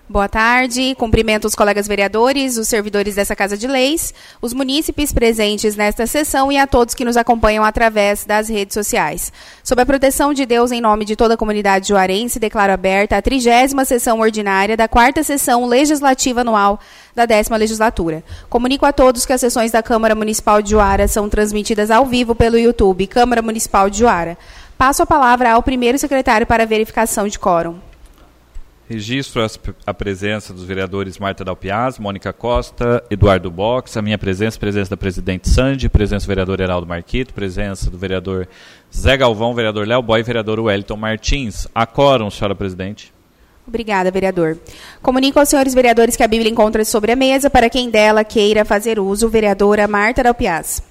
Boa tarde, cumprimento os colegas vereadores, os servidores dessa Casa de Leis, os munícipes presentes nesta sessão e a todos que nos acompanham através das redes sociais. Sob a proteção de Deus, em nome de toda a comunidade juarense, declaro aberta a 30ª sessão ordinária da 4ª sessão legislativa anual da 10ª legislatura. Comunico a todos que as sessões da Câmara Municipal de Juara são transmitidas ao vivo pelo YouTube Câmara Municipal de Juara. Passo a palavra ao primeiro secretário para verificação de quórum. Registro a presença dos vereadores Marta Dalpiaz, Mônica Costa, Eduardo Box, a minha presença da presidente Sandy, presença do vereador Heraldo Marquito, presença do vereador Zé Galvão, vereador Léo Boy e vereador Wellington Martins. A quórum, senhora presidente. Obrigada, vereador. Comunico aos senhores vereadores que a Bíblia encontra sobre a mesa, para quem dela queira fazer uso, vereadora Marta Dalpiaz.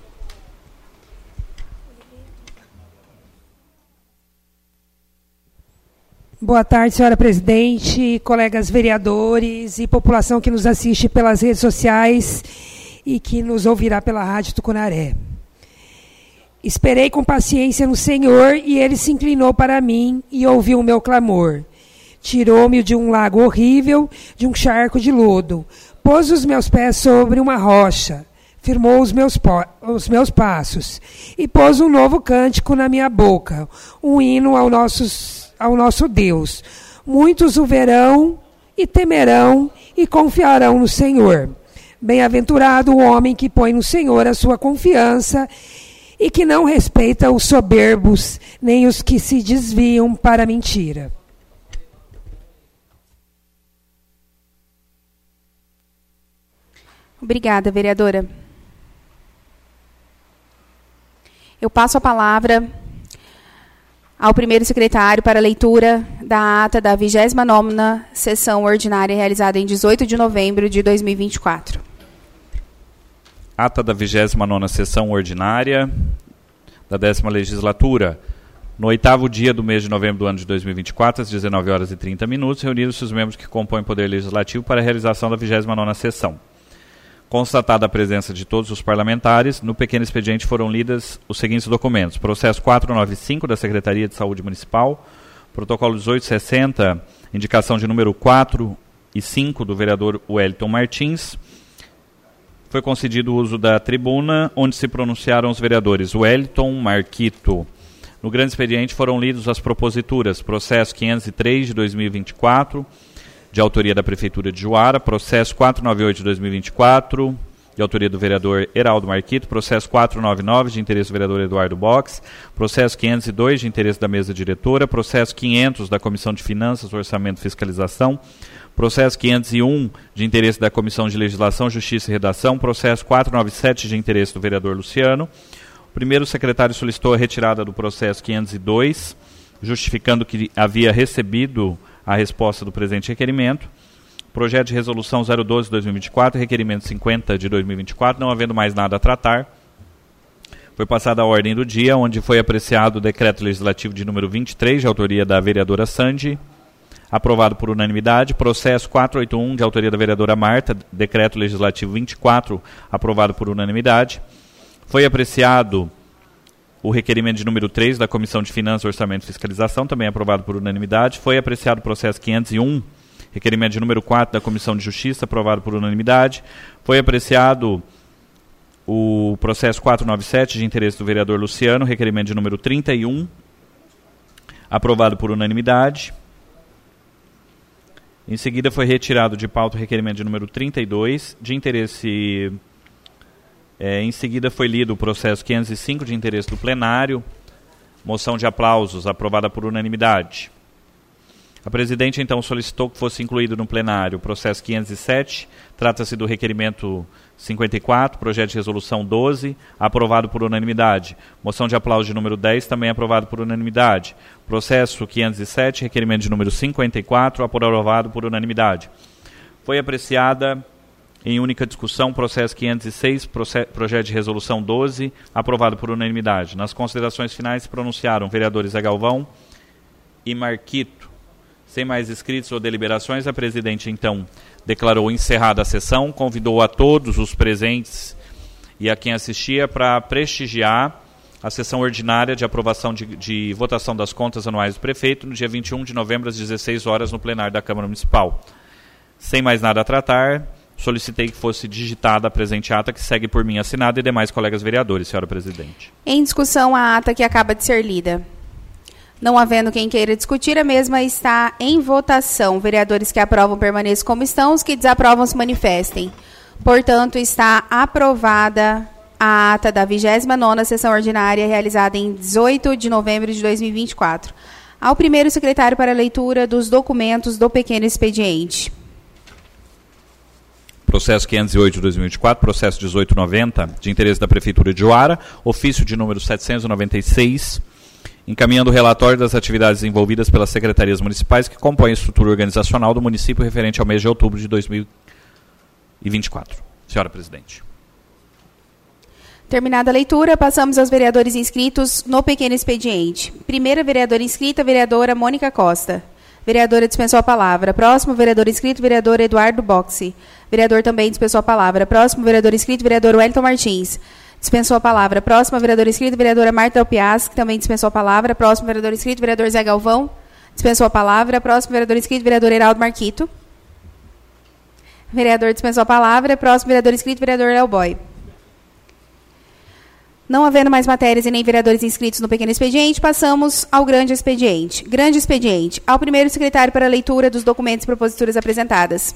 Boa tarde, senhora presidente, colegas vereadores e população que nos assiste pelas redes sociais e que nos ouvirá pela Rádio Tucunaré. Esperei com paciência no Senhor e Ele se inclinou para mim e ouviu o meu clamor. Tirou-me de um lago horrível, de um charco de lodo, pôs os meus pés sobre uma rocha, firmou os meus passos e pôs um novo cântico na minha boca, um hino ao nosso Deus. Muitos o verão e temerão e confiarão no Senhor. Bem-aventurado o homem que põe no Senhor a sua confiança e que não respeita os soberbos, nem os que se desviam para a mentira. Obrigada, vereadora. Eu passo a palavra ao primeiro secretário para a leitura da ata da 29ª sessão ordinária realizada em 18 de novembro de 2024. Ata da 29ª sessão ordinária da 10ª legislatura. No 8º dia do mês de novembro do ano de 2024, às 19h30, reuniram-se os membros que compõem o Poder Legislativo para a realização da 29ª sessão. Constatada a presença de todos os parlamentares, no pequeno expediente foram lidas os seguintes documentos: processo 495 da Secretaria de Saúde Municipal, protocolo 1860, indicação de número 4 e 5 do vereador Wellington Martins. Foi concedido o uso da tribuna, onde se pronunciaram os vereadores Wellington Marquito. No grande expediente foram lidos as proposituras: processo 503 de 2024, de autoria da Prefeitura de Juara, processo 498 de 2024, de autoria do vereador Heraldo Marquito, processo 499, de interesse do vereador Eduardo Box, processo 502, de interesse da mesa diretora, processo 500, da Comissão de Finanças, Orçamento e Fiscalização, processo 501, de interesse da Comissão de Legislação, Justiça e Redação, processo 497, de interesse do vereador Luciano. O primeiro secretário solicitou a retirada do processo 502, justificando que havia recebido a resposta do presente requerimento. Projeto de resolução 012 de 2024, requerimento 50 de 2024, não havendo mais nada a tratar. Foi passada a ordem do dia, onde foi apreciado o decreto legislativo de número 23, de autoria da vereadora Sandy, aprovado por unanimidade. Processo 481, de autoria da vereadora Marta, decreto legislativo 24, aprovado por unanimidade. Foi apreciado o requerimento de número 3 da Comissão de Finanças, Orçamento e Fiscalização, também aprovado por unanimidade. Foi apreciado o processo 501, requerimento de número 4 da Comissão de Justiça, aprovado por unanimidade. Foi apreciado o processo 497, de interesse do vereador Luciano, requerimento de número 31, aprovado por unanimidade. Em seguida, foi retirado de pauta o requerimento de número 32, de interesse... em seguida foi lido o processo 505, de interesse do plenário, moção de aplausos, aprovada por unanimidade. A presidente, então, solicitou que fosse incluído no plenário o processo 507, trata-se do requerimento 54, projeto de resolução 12, aprovado por unanimidade. Moção de aplauso de número 10, também aprovado por unanimidade. Processo 507, requerimento de número 54, aprovado por unanimidade. Foi apreciada em única discussão, processo 506, projeto de resolução 12, aprovado por unanimidade. Nas considerações finais se pronunciaram vereadores Zé Galvão e Marquito. Sem mais inscritos ou deliberações, a presidente, então, declarou encerrada a sessão, convidou a todos os presentes e a quem assistia para prestigiar a sessão ordinária de aprovação de votação das contas anuais do prefeito no dia 21 de novembro, às 16 horas, no plenário da Câmara Municipal. Sem mais nada a tratar, solicitei que fosse digitada a presente ata, que segue por mim assinada e demais colegas vereadores, senhora presidente. Em discussão, a ata que acaba de ser lida. Não havendo quem queira discutir, a mesma está em votação. Vereadores que aprovam permaneçam como estão, os que desaprovam se manifestem. Portanto, está aprovada a ata da 29ª sessão ordinária, realizada em 18 de novembro de 2024. Ao primeiro secretário para a leitura dos documentos do pequeno expediente. Processo 508 de 2024, processo 1890, de interesse da Prefeitura de Juara, ofício de número 796, encaminhando o relatório das atividades envolvidas pelas secretarias municipais que compõem a estrutura organizacional do município referente ao mês de outubro de 2024. Senhora presidente. Terminada a leitura, passamos aos vereadores inscritos no pequeno expediente. Primeira vereadora inscrita, vereadora Mônica Costa. Vereadora dispensou a palavra. Próximo vereador inscrito, vereador Eduardo Boxi. Vereador também dispensou a palavra. Próximo vereador inscrito, vereador Wellington Martins. Dispensou a palavra. Próxima vereadora inscrita, vereadora Marta Alpiaz, que também dispensou a palavra. Próximo vereador inscrito, vereador Zé Galvão. Dispensou a palavra. Próximo vereador inscrito, vereador Heraldo Marquito. Vereador dispensou a palavra. Próximo vereador inscrito, vereador Léo Boy. Não havendo mais matérias e nem vereadores inscritos no pequeno expediente, passamos ao grande expediente. Grande expediente. Ao primeiro secretário para a leitura dos documentos e proposituras apresentadas.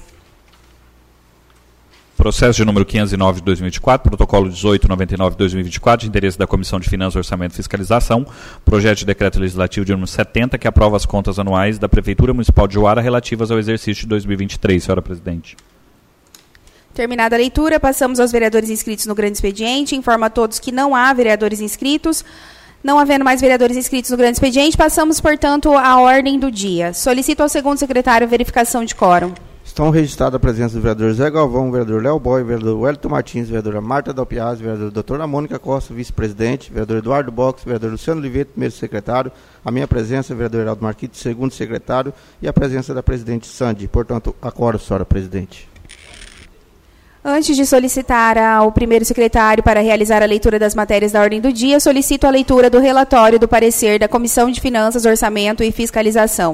Processo de número 509 de 2024, protocolo 1899 de 2024, de interesse da Comissão de Finanças, Orçamento e Fiscalização, projeto de decreto legislativo de número 70, que aprova as contas anuais da Prefeitura Municipal de Juara relativas ao exercício de 2023, senhora presidente. Terminada a leitura, passamos aos vereadores inscritos no grande expediente. Informo a todos que não há vereadores inscritos. Não havendo mais vereadores inscritos no grande expediente, passamos, portanto, à ordem do dia. Solicito ao segundo secretário a verificação de quórum. Estão registrados a presença do vereador Zé Galvão, vereador Léo Boy, vereador Wellington Martins, vereadora Marta Dalpiaz, vereador doutora Mônica Costa, vice-presidente, vereador Eduardo Box, vereador Luciano Oliveira, primeiro secretário, a minha presença, vereador Heraldo Marquito, segundo secretário, e a presença da presidente Sandy. Portanto, acordo, senhora presidente. Antes de solicitar ao primeiro secretário para realizar a leitura das matérias da ordem do dia, solicito a leitura do relatório do parecer da Comissão de Finanças, Orçamento e Fiscalização.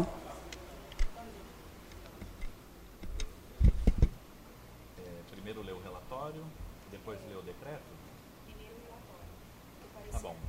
Primeiro lê o relatório, depois lê o decreto? Tá bom.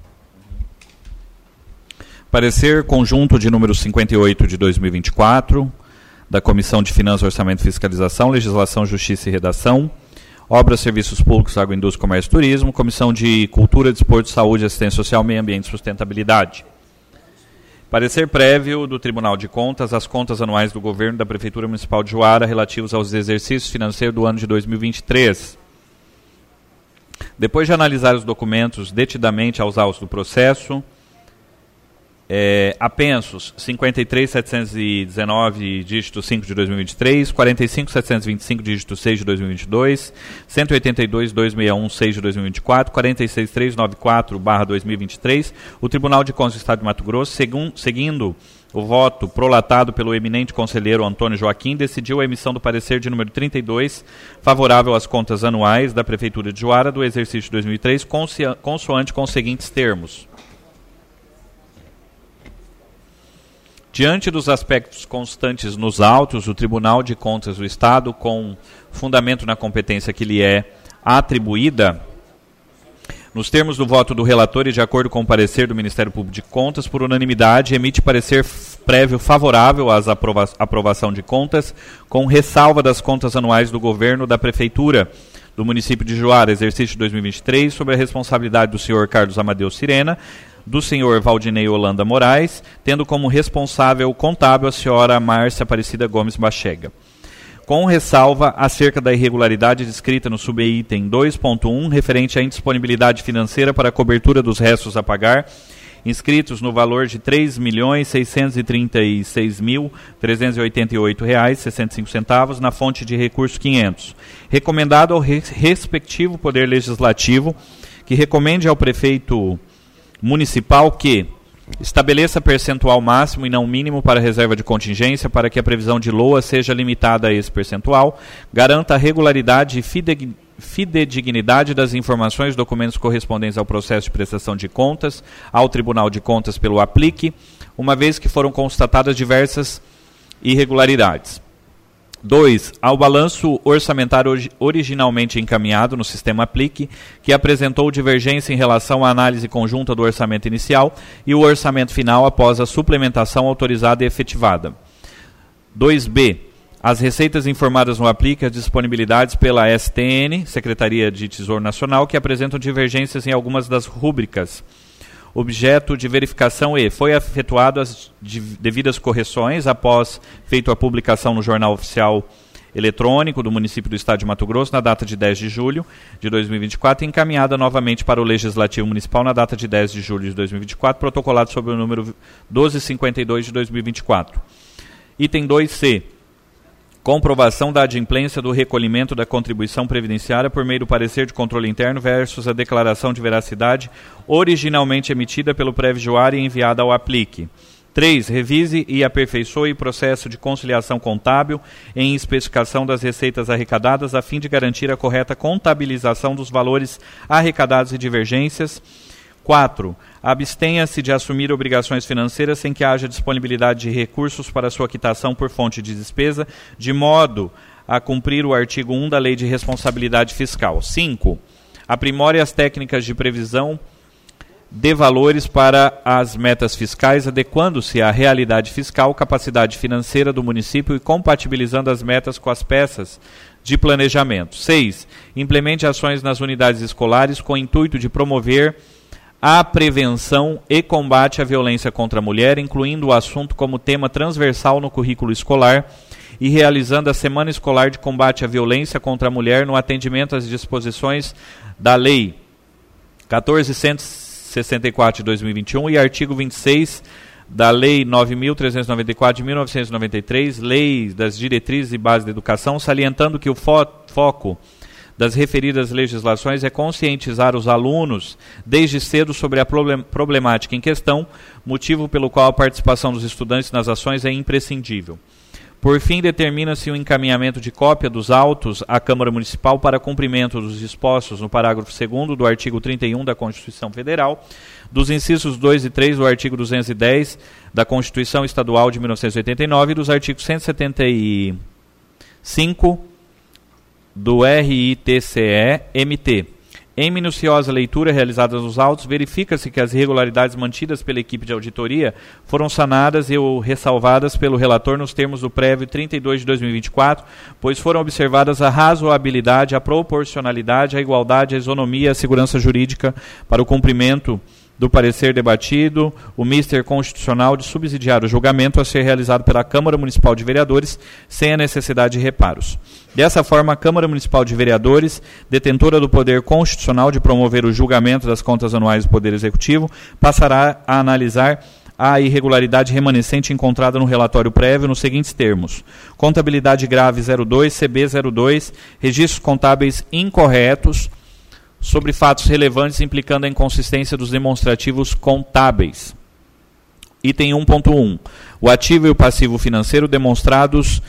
Parecer conjunto de número 58 de 2024, da Comissão de Finanças, Orçamento e Fiscalização, Legislação, Justiça e Redação, Obras, Serviços Públicos, Agroindústria, Comércio e Turismo, Comissão de Cultura, Desporto, Saúde, Assistência Social, Meio Ambiente e Sustentabilidade. Parecer prévio do Tribunal de Contas às contas anuais do Governo da Prefeitura Municipal de Juara relativos aos exercícios financeiros do ano de 2023. Depois de analisar os documentos detidamente aos autos do processo, apensos 53.719, dígito 5 de 2023, 45.725, dígito 6 de 2022, 182.261.6 de 2024, 46.394/2023, o Tribunal de Contas do Estado de Mato Grosso, seguindo o voto prolatado pelo eminente conselheiro Antônio Joaquim, decidiu a emissão do parecer de número 32, favorável às contas anuais da Prefeitura de Juara do exercício de 2003, consoante com os seguintes termos. Diante dos aspectos constantes nos autos, o Tribunal de Contas do Estado, com fundamento na competência que lhe é atribuída, nos termos do voto do relator e de acordo com o parecer do Ministério Público de Contas, por unanimidade, emite parecer prévio favorável à aprovação de contas, com ressalva das contas anuais do Governo da Prefeitura do município de Juara, exercício de 2023, sob a responsabilidade do senhor Carlos Amadeu Sirena, do senhor Valdinei Holanda Moraes, tendo como responsável contábil a senhora Márcia Aparecida Gomes Bachega. Com ressalva acerca da irregularidade descrita no subitem 2.1, referente à indisponibilidade financeira para a cobertura dos restos a pagar, inscritos no valor de R$ 3.636.388,65 na fonte de recurso 500. Recomendado ao respectivo Poder Legislativo que recomende ao prefeito municipal que estabeleça percentual máximo e não mínimo para reserva de contingência para que a previsão de LOA seja limitada a esse percentual, garanta a regularidade e fidedignidade das informações e documentos correspondentes ao processo de prestação de contas ao Tribunal de Contas pelo aplique, uma vez que foram constatadas diversas irregularidades. 2. Ao balanço orçamentário originalmente encaminhado no sistema Aplique, que apresentou divergência em relação à análise conjunta do orçamento inicial e o orçamento final após a suplementação autorizada e efetivada. 2b. As receitas informadas no Aplique, as disponibilidades pela STN, Secretaria de Tesouro Nacional, que apresentam divergências em algumas das rúbricas. Objeto de verificação e foi efetuado as devidas correções após feita a publicação no Jornal Oficial Eletrônico do município do Estado de Mato Grosso na data de 10 de julho de 2024 e encaminhada novamente para o Legislativo Municipal na data de 10 de julho de 2024, protocolado sob o número 1252 de 2024. Item 2C. Comprovação da adimplência do recolhimento da contribuição previdenciária por meio do parecer de controle interno versus a declaração de veracidade originalmente emitida pelo previgiuário e enviada ao Aplique. 3. Revise e aperfeiçoe o processo de conciliação contábil em especificação das receitas arrecadadas a fim de garantir a correta contabilização dos valores arrecadados e divergências. 4. Abstenha-se de assumir obrigações financeiras sem que haja disponibilidade de recursos para sua quitação por fonte de despesa, de modo a cumprir o artigo 1 da Lei de Responsabilidade Fiscal. 5. Aprimore as técnicas de previsão de valores para as metas fiscais, adequando-se à realidade fiscal, capacidade financeira do município e compatibilizando as metas com as peças de planejamento. 6. Implemente ações nas unidades escolares com o intuito de promover a prevenção e combate à violência contra a mulher, incluindo o assunto como tema transversal no currículo escolar e realizando a Semana Escolar de Combate à Violência contra a Mulher no atendimento às disposições da Lei 14.164 de 2021 e artigo 26 da Lei 9.394 de 1993, Lei das Diretrizes e Bases da Educação, salientando que o foco das referidas legislações é conscientizar os alunos desde cedo sobre a problemática em questão, motivo pelo qual a participação dos estudantes nas ações é imprescindível. Por fim, determina-se o encaminhamento de cópia dos autos à Câmara Municipal para cumprimento dos dispostos no parágrafo 2º do artigo 31 da Constituição Federal, dos incisos 2 e 3 do artigo 210 da Constituição Estadual de 1989 e dos artigos 175 do RITCE-MT. Em minuciosa leitura realizada nos autos, verifica-se que as irregularidades mantidas pela equipe de auditoria foram sanadas e ou ressalvadas pelo relator nos termos do prévio 32 de 2024, pois foram observadas a razoabilidade, a proporcionalidade, a igualdade, a isonomia e a segurança jurídica para o cumprimento do parecer debatido, o mister constitucional de subsidiar o julgamento a ser realizado pela Câmara Municipal de Vereadores sem a necessidade de reparos. Dessa forma, a Câmara Municipal de Vereadores, detentora do poder constitucional de promover o julgamento das contas anuais do Poder Executivo, passará a analisar a irregularidade remanescente encontrada no relatório prévio nos seguintes termos: contabilidade grave 02, CB 02, registros contábeis incorretos, sobre fatos relevantes implicando a inconsistência dos demonstrativos contábeis. Item 1.1. O ativo e o passivo financeiro demonstrados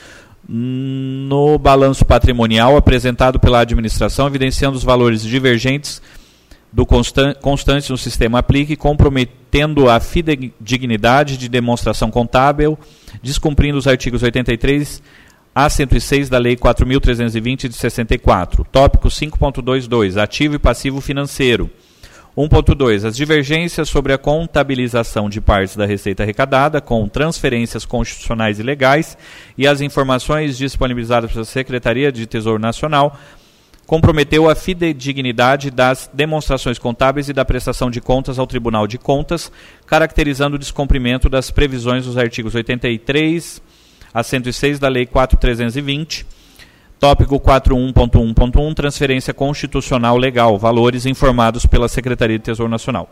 no balanço patrimonial apresentado pela administração, evidenciando os valores divergentes constantes no sistema Aplique, comprometendo a fidedignidade de demonstração contábil, descumprindo os artigos 83 a 106 da Lei 4.320 de 64. Tópico 5.22. Ativo e passivo financeiro. 1.2. As divergências sobre a contabilização de partes da receita arrecadada com transferências constitucionais e legais e as informações disponibilizadas pela Secretaria de Tesouro Nacional comprometeu a fidedignidade das demonstrações contábeis e da prestação de contas ao Tribunal de Contas, caracterizando o descumprimento das previsões dos artigos 83 a 106 da Lei 4.320, tópico 41.1.1, transferência constitucional legal, valores informados pela Secretaria de Tesouro Nacional.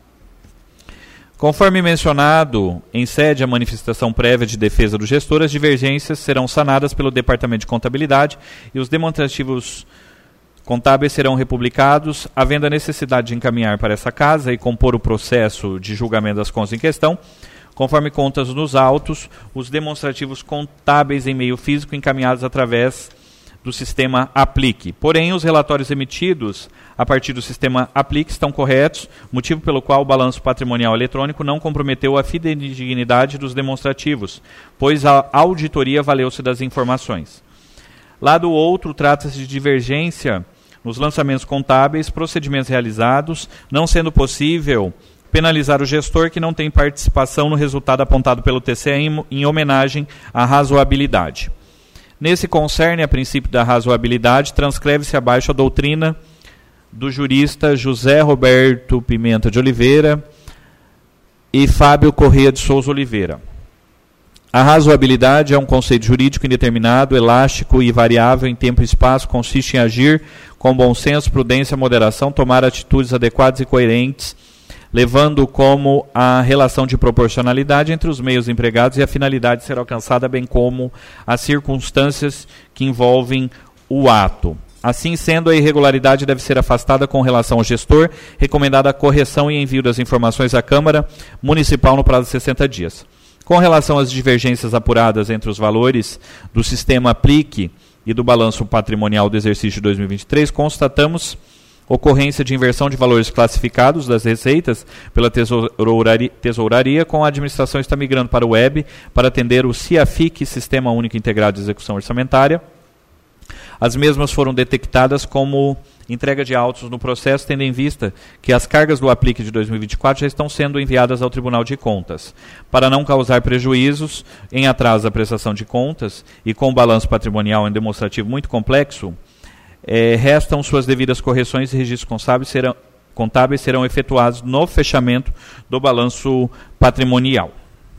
Conforme mencionado em sede à manifestação prévia de defesa do gestor, as divergências serão sanadas pelo Departamento de Contabilidade e os demonstrativos contábeis serão republicados, havendo a necessidade de encaminhar para essa casa e compor o processo de julgamento das contas em questão, conforme contas nos autos, os demonstrativos contábeis em meio físico encaminhados através do sistema Aplique. Porém, os relatórios emitidos a partir do sistema Aplique estão corretos, motivo pelo qual o balanço patrimonial eletrônico não comprometeu a fidedignidade dos demonstrativos, pois a auditoria valeu-se das informações. Lado outro, trata-se de divergência nos lançamentos contábeis, procedimentos realizados, não sendo possível penalizar o gestor que não tem participação no resultado apontado pelo TCE em homenagem à razoabilidade. Nesse concerne a princípio da razoabilidade, transcreve-se abaixo a doutrina do jurista José Roberto Pimenta de Oliveira e Fábio Corrêa de Souza Oliveira. A razoabilidade é um conceito jurídico indeterminado, elástico e variável em tempo e espaço, consiste em agir com bom senso, prudência, moderação, tomar atitudes adequadas e coerentes, levando como a relação de proporcionalidade entre os meios empregados e a finalidade de ser alcançada, bem como as circunstâncias que envolvem o ato. Assim sendo, a irregularidade deve ser afastada com relação ao gestor, recomendada a correção e envio das informações à Câmara Municipal no prazo de 60 dias. Com relação às divergências apuradas entre os valores do sistema aplique e do balanço patrimonial do exercício de 2023, constatamos ocorrência de inversão de valores classificados das receitas pela tesouraria, com a administração está migrando para o web para atender o CIAFIC, Sistema Único Integrado de Execução Orçamentária. As mesmas foram detectadas como entrega de autos no processo, tendo em vista que as cargas do aplique de 2024 já estão sendo enviadas ao Tribunal de Contas. Para não causar prejuízos em atraso da prestação de contas e com o balanço patrimonial em demonstrativo muito complexo, restam suas devidas correções e registros contábeis serão efetuados no fechamento do balanço patrimonial.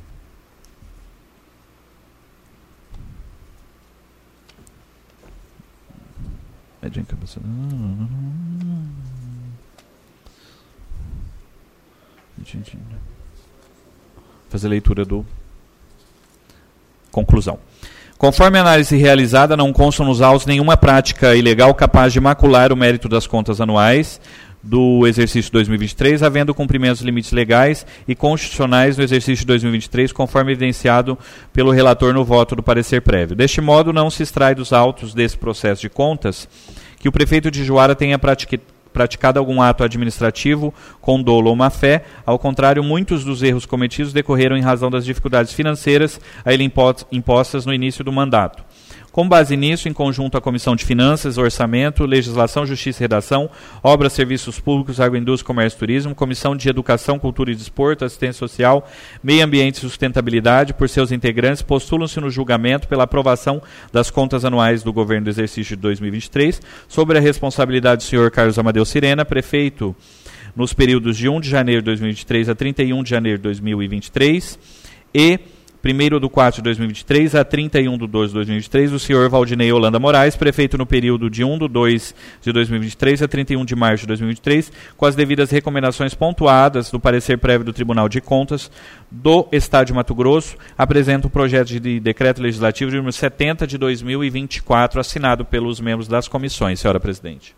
Fazer a leitura do conclusão. Conforme a análise realizada, não consta nos autos nenhuma prática ilegal capaz de macular o mérito das contas anuais do exercício 2023, havendo cumprimento dos limites legais e constitucionais no exercício de 2023, conforme evidenciado pelo relator no voto do parecer prévio. Deste modo, não se extrai dos autos desse processo de contas que o prefeito de Juara tenha praticado algum ato administrativo com dolo ou má-fé. Ao contrário, muitos dos erros cometidos decorreram em razão das dificuldades financeiras a ele impostas no início do mandato. Com base nisso, em conjunto à Comissão de Finanças, Orçamento, Legislação, Justiça e Redação, Obras, Serviços Públicos, Agroindústria, Comércio e Turismo, Comissão de Educação, Cultura e Desporto, Assistência Social, Meio Ambiente e Sustentabilidade, por seus integrantes, postulam-se no julgamento pela aprovação das contas anuais do governo do exercício de 2023, sobre a responsabilidade do senhor Carlos Amadeu Sirena, prefeito nos períodos de 1 de janeiro de 2023 a 31 de janeiro de 2023 e 1º de 2023 a 31 de 2 de 2023, o senhor Valdinei Holanda Moraes, prefeito no período de 1 de 2 de 2023 a 31 de março de 2023, com as devidas recomendações pontuadas do parecer prévio do Tribunal de Contas do Estado de Mato Grosso, apresenta o projeto de decreto legislativo de número 70 de 2024, assinado pelos membros das comissões. Senhora Presidente.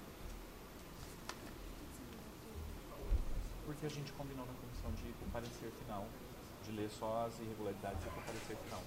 Porque a gente combinou na comissão de o parecer final, de ler só as irregularidades e o parecer final.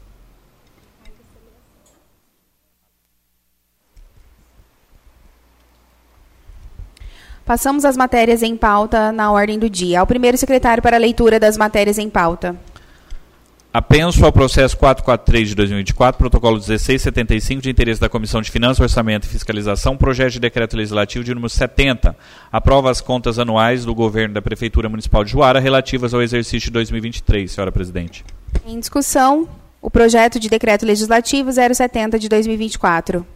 Passamos às matérias em pauta na ordem do dia. Ao primeiro secretário para a leitura das matérias em pauta. Apenso ao processo 443 de 2024, protocolo 1675, de interesse da Comissão de Finanças, Orçamento e Fiscalização, projeto de decreto legislativo de número 70, aprova as contas anuais do governo da Prefeitura Municipal de Juara relativas ao exercício de 2023, senhora Presidente. Em discussão, o projeto de decreto legislativo 070 de 2024.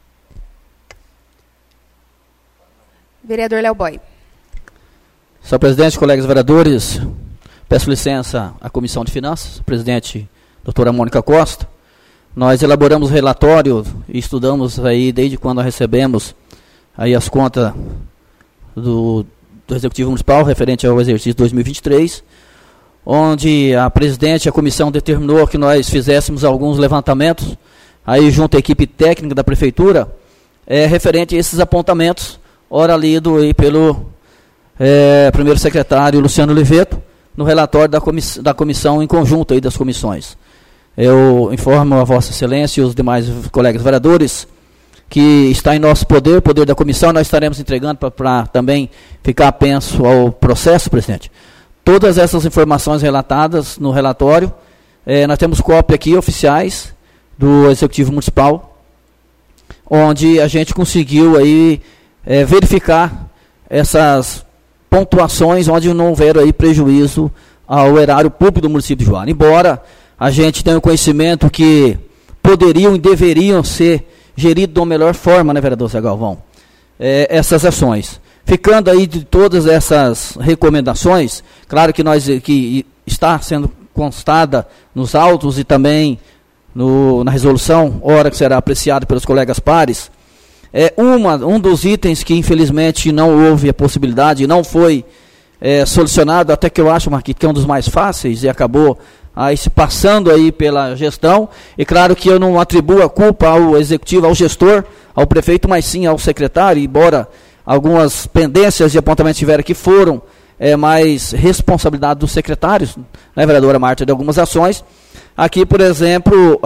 Vereador Léo Boy. Senhor Presidente, colegas vereadores, peço licença à Comissão de Finanças, presidente doutora Mônica Costa. Nós elaboramos o relatório e estudamos aí desde quando recebemos aí as contas do Executivo Municipal referente ao exercício 2023, onde a presidente e a comissão determinou que nós fizéssemos alguns levantamentos aí junto à equipe técnica da Prefeitura, referente a esses apontamentos, ora lido aí pelo primeiro secretário Luciano Oliveto, no relatório da comissão em conjunto aí das comissões. Eu informo a Vossa Excelência e os demais colegas vereadores que está em nosso poder da comissão, nós estaremos entregando para também ficar apenso ao processo, presidente. Todas essas informações relatadas no relatório, nós temos cópia aqui, oficiais, do Executivo Municipal, onde a gente conseguiu aí verificar essas pontuações onde não houver aí prejuízo ao erário público do município de Juara. Embora a gente tenha o conhecimento que poderiam e deveriam ser geridos da melhor forma, né, vereador Zé Galvão, essas ações. Ficando aí de todas essas recomendações, claro que está sendo constada nos autos e também na resolução, hora que será apreciada pelos colegas pares, um dos itens que infelizmente não houve a possibilidade, não foi solucionado, até que eu acho, Marquito, que é um dos mais fáceis e acabou aí se passando aí pela gestão, e claro que eu não atribuo a culpa ao executivo, ao gestor, ao prefeito, mas sim ao secretário, embora algumas pendências de apontamentos tiveram que foram mais responsabilidade dos secretários, né, vereadora Marta, de algumas ações. Aqui, por exemplo,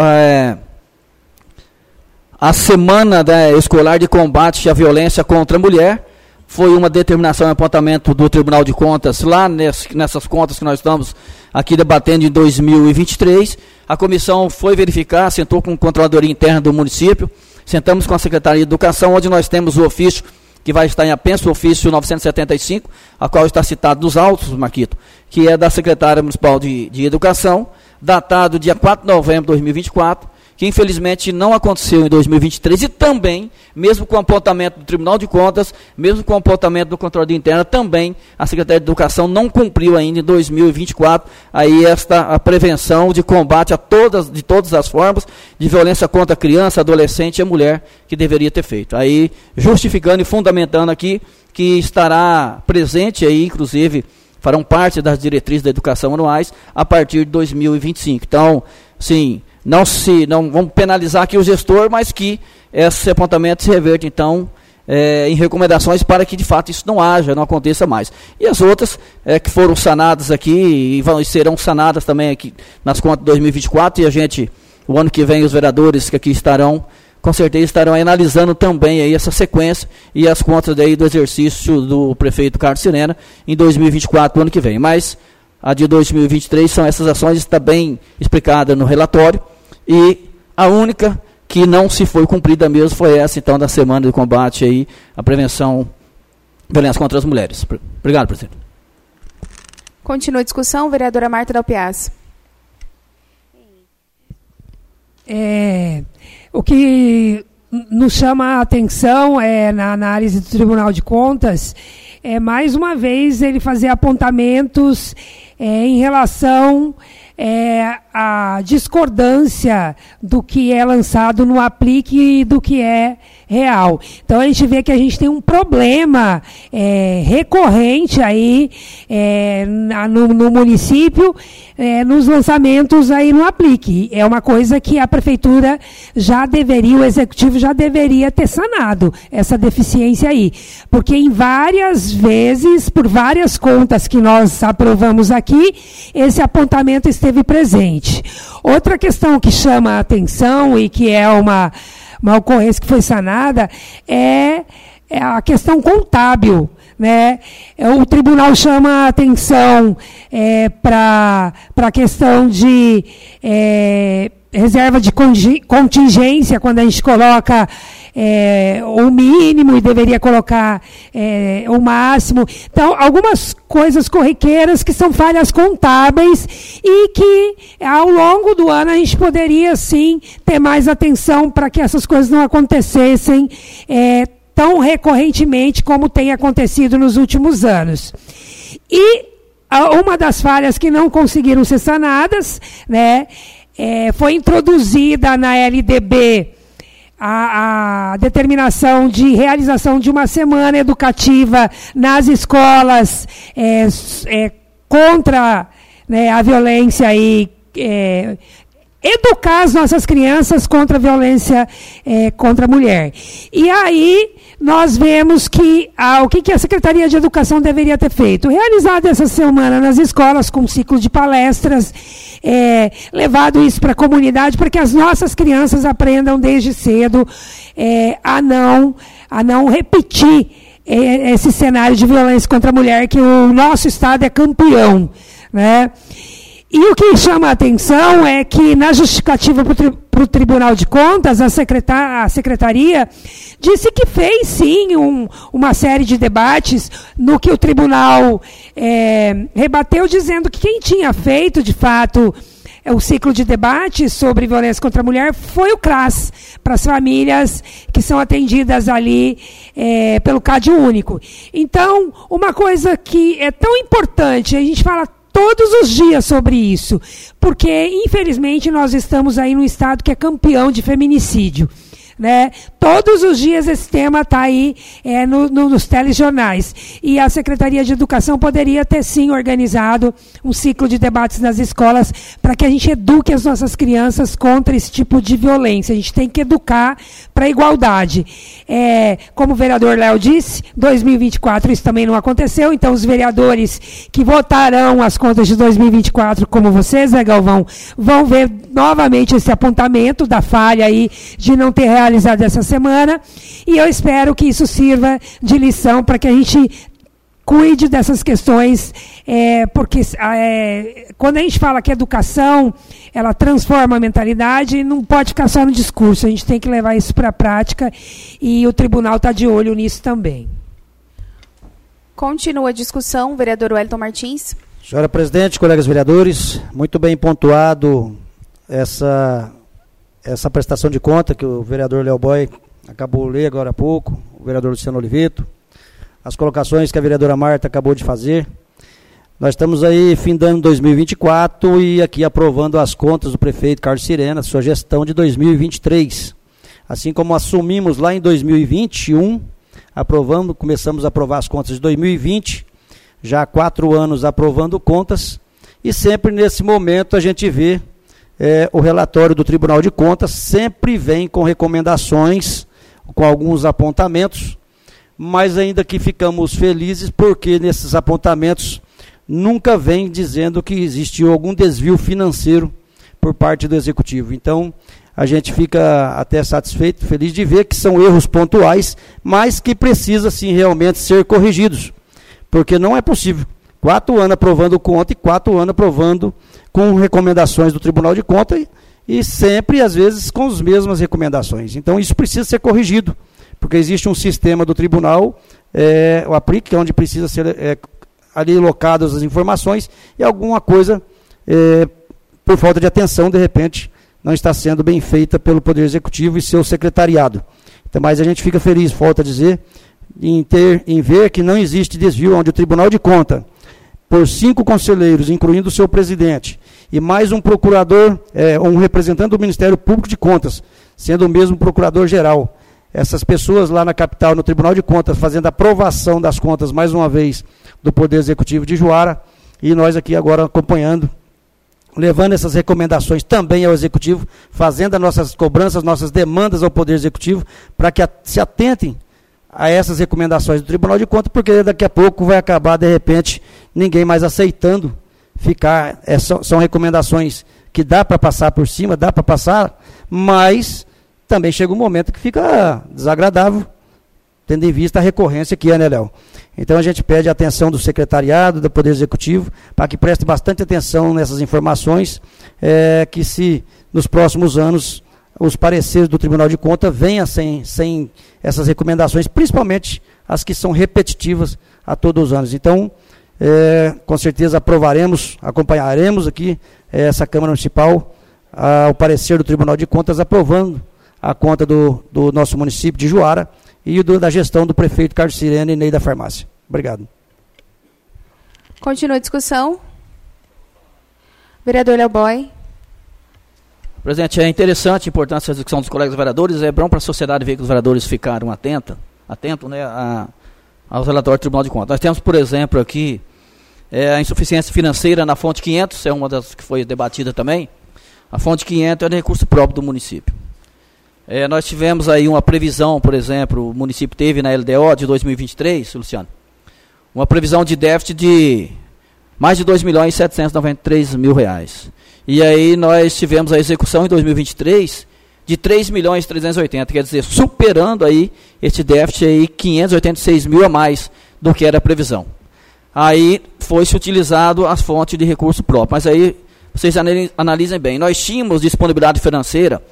a semana escolar de combate à violência contra a mulher foi uma determinação e apontamento do Tribunal de Contas lá nessas contas que nós estamos aqui debatendo em 2023. A comissão foi verificar, sentou com a Controladoria Interna do município, sentamos com a Secretaria de Educação, onde nós temos o ofício que vai estar em apenso, o ofício 975, a qual está citado nos autos, Marquito, que é da Secretária Municipal de Educação, datado dia 4 de novembro de 2024, que infelizmente não aconteceu em 2023, e também, mesmo com o apontamento do Tribunal de Contas, mesmo com o apontamento do Controladoria Interna, também a Secretaria de Educação não cumpriu ainda em 2024 aí a prevenção de combate de todas as formas de violência contra a criança, adolescente e a mulher, que deveria ter feito. Aí, justificando e fundamentando aqui, que estará presente aí, inclusive, farão parte das diretrizes da educação anuais a partir de 2025. Então, sim, não vamos penalizar aqui o gestor, mas que esses apontamentos se revertem, então, em recomendações para que, de fato, isso não aconteça mais. E as outras que foram sanadas aqui e serão sanadas também aqui nas contas de 2024, e o ano que vem, os vereadores que aqui estarão, com certeza estarão analisando também aí essa sequência e as contas daí do exercício do prefeito Carlos Sirena em 2024, ano que vem. Mas a de 2023 são essas ações, está bem explicada no relatório, e a única que não se foi cumprida mesmo foi essa, então, da semana de combate aí, à prevenção à violência contra as mulheres. Obrigado, presidente. Continua a discussão, vereadora Marta Dalpiaz. O que nos chama a atenção na análise do Tribunal de Contas mais uma vez, ele fazer apontamentos em relação à discordância do que é lançado no aplique e do que é real. Então, a gente vê que a gente tem um problema recorrente aí no município, nos lançamentos aí no aplique. É uma coisa que a prefeitura o executivo já deveria ter sanado, essa deficiência aí. Porque em várias vezes, por várias contas que nós aprovamos aqui, esse apontamento esteve presente. Outra questão que chama a atenção e que é uma ocorrência que foi sanada é a questão contábil, né? O tribunal chama a atenção para a questão de reserva de contingência, quando a gente coloca o mínimo e deveria colocar o máximo. Então, algumas coisas corriqueiras que são falhas contábeis e que, ao longo do ano, a gente poderia, sim, ter mais atenção para que essas coisas não acontecessem tão recorrentemente como tem acontecido nos últimos anos. E uma das falhas que não conseguiram ser sanadas, né, foi introduzida na LDB a determinação de realização de uma semana educativa nas escolas contra, né, a violência e educar as nossas crianças contra a violência contra a mulher. E aí nós vemos que o que a Secretaria de Educação deveria ter feito? Realizado essa semana nas escolas com um ciclo de palestras, levado isso para a comunidade, para que as nossas crianças aprendam desde cedo a não repetir esse cenário de violência contra a mulher, que o nosso Estado é campeão, né? E o que chama a atenção é que, na justificativa para o Tribunal de Contas, a Secretaria disse que fez, sim, uma série de debates no que o Tribunal rebateu, dizendo que quem tinha feito, de fato, o ciclo de debate sobre violência contra a mulher foi o CRAS, para as famílias que são atendidas ali pelo CAD único. Então, uma coisa que é tão importante, a gente fala todos os dias sobre isso, porque, infelizmente, nós estamos aí num estado que é campeão de feminicídio. Né? Todos os dias esse tema está aí nos telejornais. E a Secretaria de Educação poderia ter, sim, organizado um ciclo de debates nas escolas para que a gente eduque as nossas crianças contra esse tipo de violência. A gente tem que educar para a igualdade. Como o vereador Léo disse, 2024 isso também não aconteceu, então os vereadores que votarão as contas de 2024, como vocês, Zé Galvão, vão ver novamente esse apontamento da falha aí de não ter realizado essa semana, e eu espero que isso sirva de lição para que a gente cuide dessas questões, porque quando a gente fala que a educação, ela transforma a mentalidade, não pode ficar só no discurso, a gente tem que levar isso para a prática, e o tribunal está de olho nisso também. Continua a discussão, vereador Wellington Martins. Senhora presidente, colegas vereadores, muito bem pontuado essa prestação de conta que o vereador Léo Boy acabou de ler agora há pouco, o vereador Luciano Oliveto, as colocações que a vereadora Marta acabou de fazer. Nós estamos aí findando 2024 e aqui aprovando as contas do prefeito Carlos Sirena, sua gestão de 2023. Assim como assumimos lá em 2021, começamos a aprovar as contas de 2020, já há 4 anos aprovando contas, e sempre nesse momento a gente vê o relatório do Tribunal de Contas sempre vem com recomendações, com alguns apontamentos, mas ainda que ficamos felizes porque nesses apontamentos nunca vem dizendo que existiu algum desvio financeiro por parte do Executivo. Então, a gente fica até satisfeito, feliz de ver que são erros pontuais, mas que precisam sim realmente ser corrigidos, porque não é possível 4 anos aprovando conta e 4 anos aprovando com recomendações do Tribunal de Contas e sempre, às vezes, com as mesmas recomendações. Então, isso precisa ser corrigido, porque existe um sistema do Tribunal, o APRIC, onde precisa ser ali locadas as informações e alguma coisa, por falta de atenção, de repente, não está sendo bem feita pelo Poder Executivo e seu secretariado. Então, mas a gente fica feliz, volta a dizer, em ver que não existe desvio, onde o Tribunal de Contas, por 5 conselheiros, incluindo o seu presidente, e mais um procurador, um representante do Ministério Público de Contas, sendo o mesmo procurador-geral. Essas pessoas lá na capital, no Tribunal de Contas, fazendo a aprovação das contas, mais uma vez, do Poder Executivo de Juara, e nós aqui agora acompanhando, levando essas recomendações também ao Executivo, fazendo as nossas cobranças, nossas demandas ao Poder Executivo, para que se atentem a essas recomendações do Tribunal de Contas, porque daqui a pouco vai acabar, de repente, ninguém mais aceitando ficar. São recomendações que dá para passar por cima, dá para passar, mas também chega um momento que fica desagradável, tendo em vista a recorrência que é, né, Léo? Então a gente pede a atenção do secretariado, do Poder Executivo, para que preste bastante atenção nessas informações, que se nos próximos anos os pareceres do Tribunal de Contas venham sem essas recomendações, principalmente as que são repetitivas a todos os anos. Então, com certeza aprovaremos, acompanharemos aqui essa Câmara Municipal, o parecer do Tribunal de Contas aprovando a conta do nosso município de Juara e da gestão do prefeito Carlos Sirena e Ney da Farmácia. Obrigado. Continua a discussão. Vereador Léo Boy. Presidente, é interessante, importante essa discussão dos colegas vereadores, é bom para a sociedade ver que os vereadores ficaram atentos, né, aos relatórios do Tribunal de Contas. Nós temos, por exemplo, aqui, a insuficiência financeira na fonte 500, é uma das que foi debatida também. A fonte 500 é de recurso próprio do município. Nós tivemos aí uma previsão, por exemplo, o município teve na LDO de 2023, Luciano, uma previsão de déficit de mais de R$2.793.000. E aí nós tivemos a execução em 2023 de 3.380.000, quer dizer, superando aí este déficit aí 586.000 a mais do que era a previsão. Aí foi-se utilizado as fontes de recurso próprio, mas aí vocês analisem bem, nós tínhamos disponibilidade financeira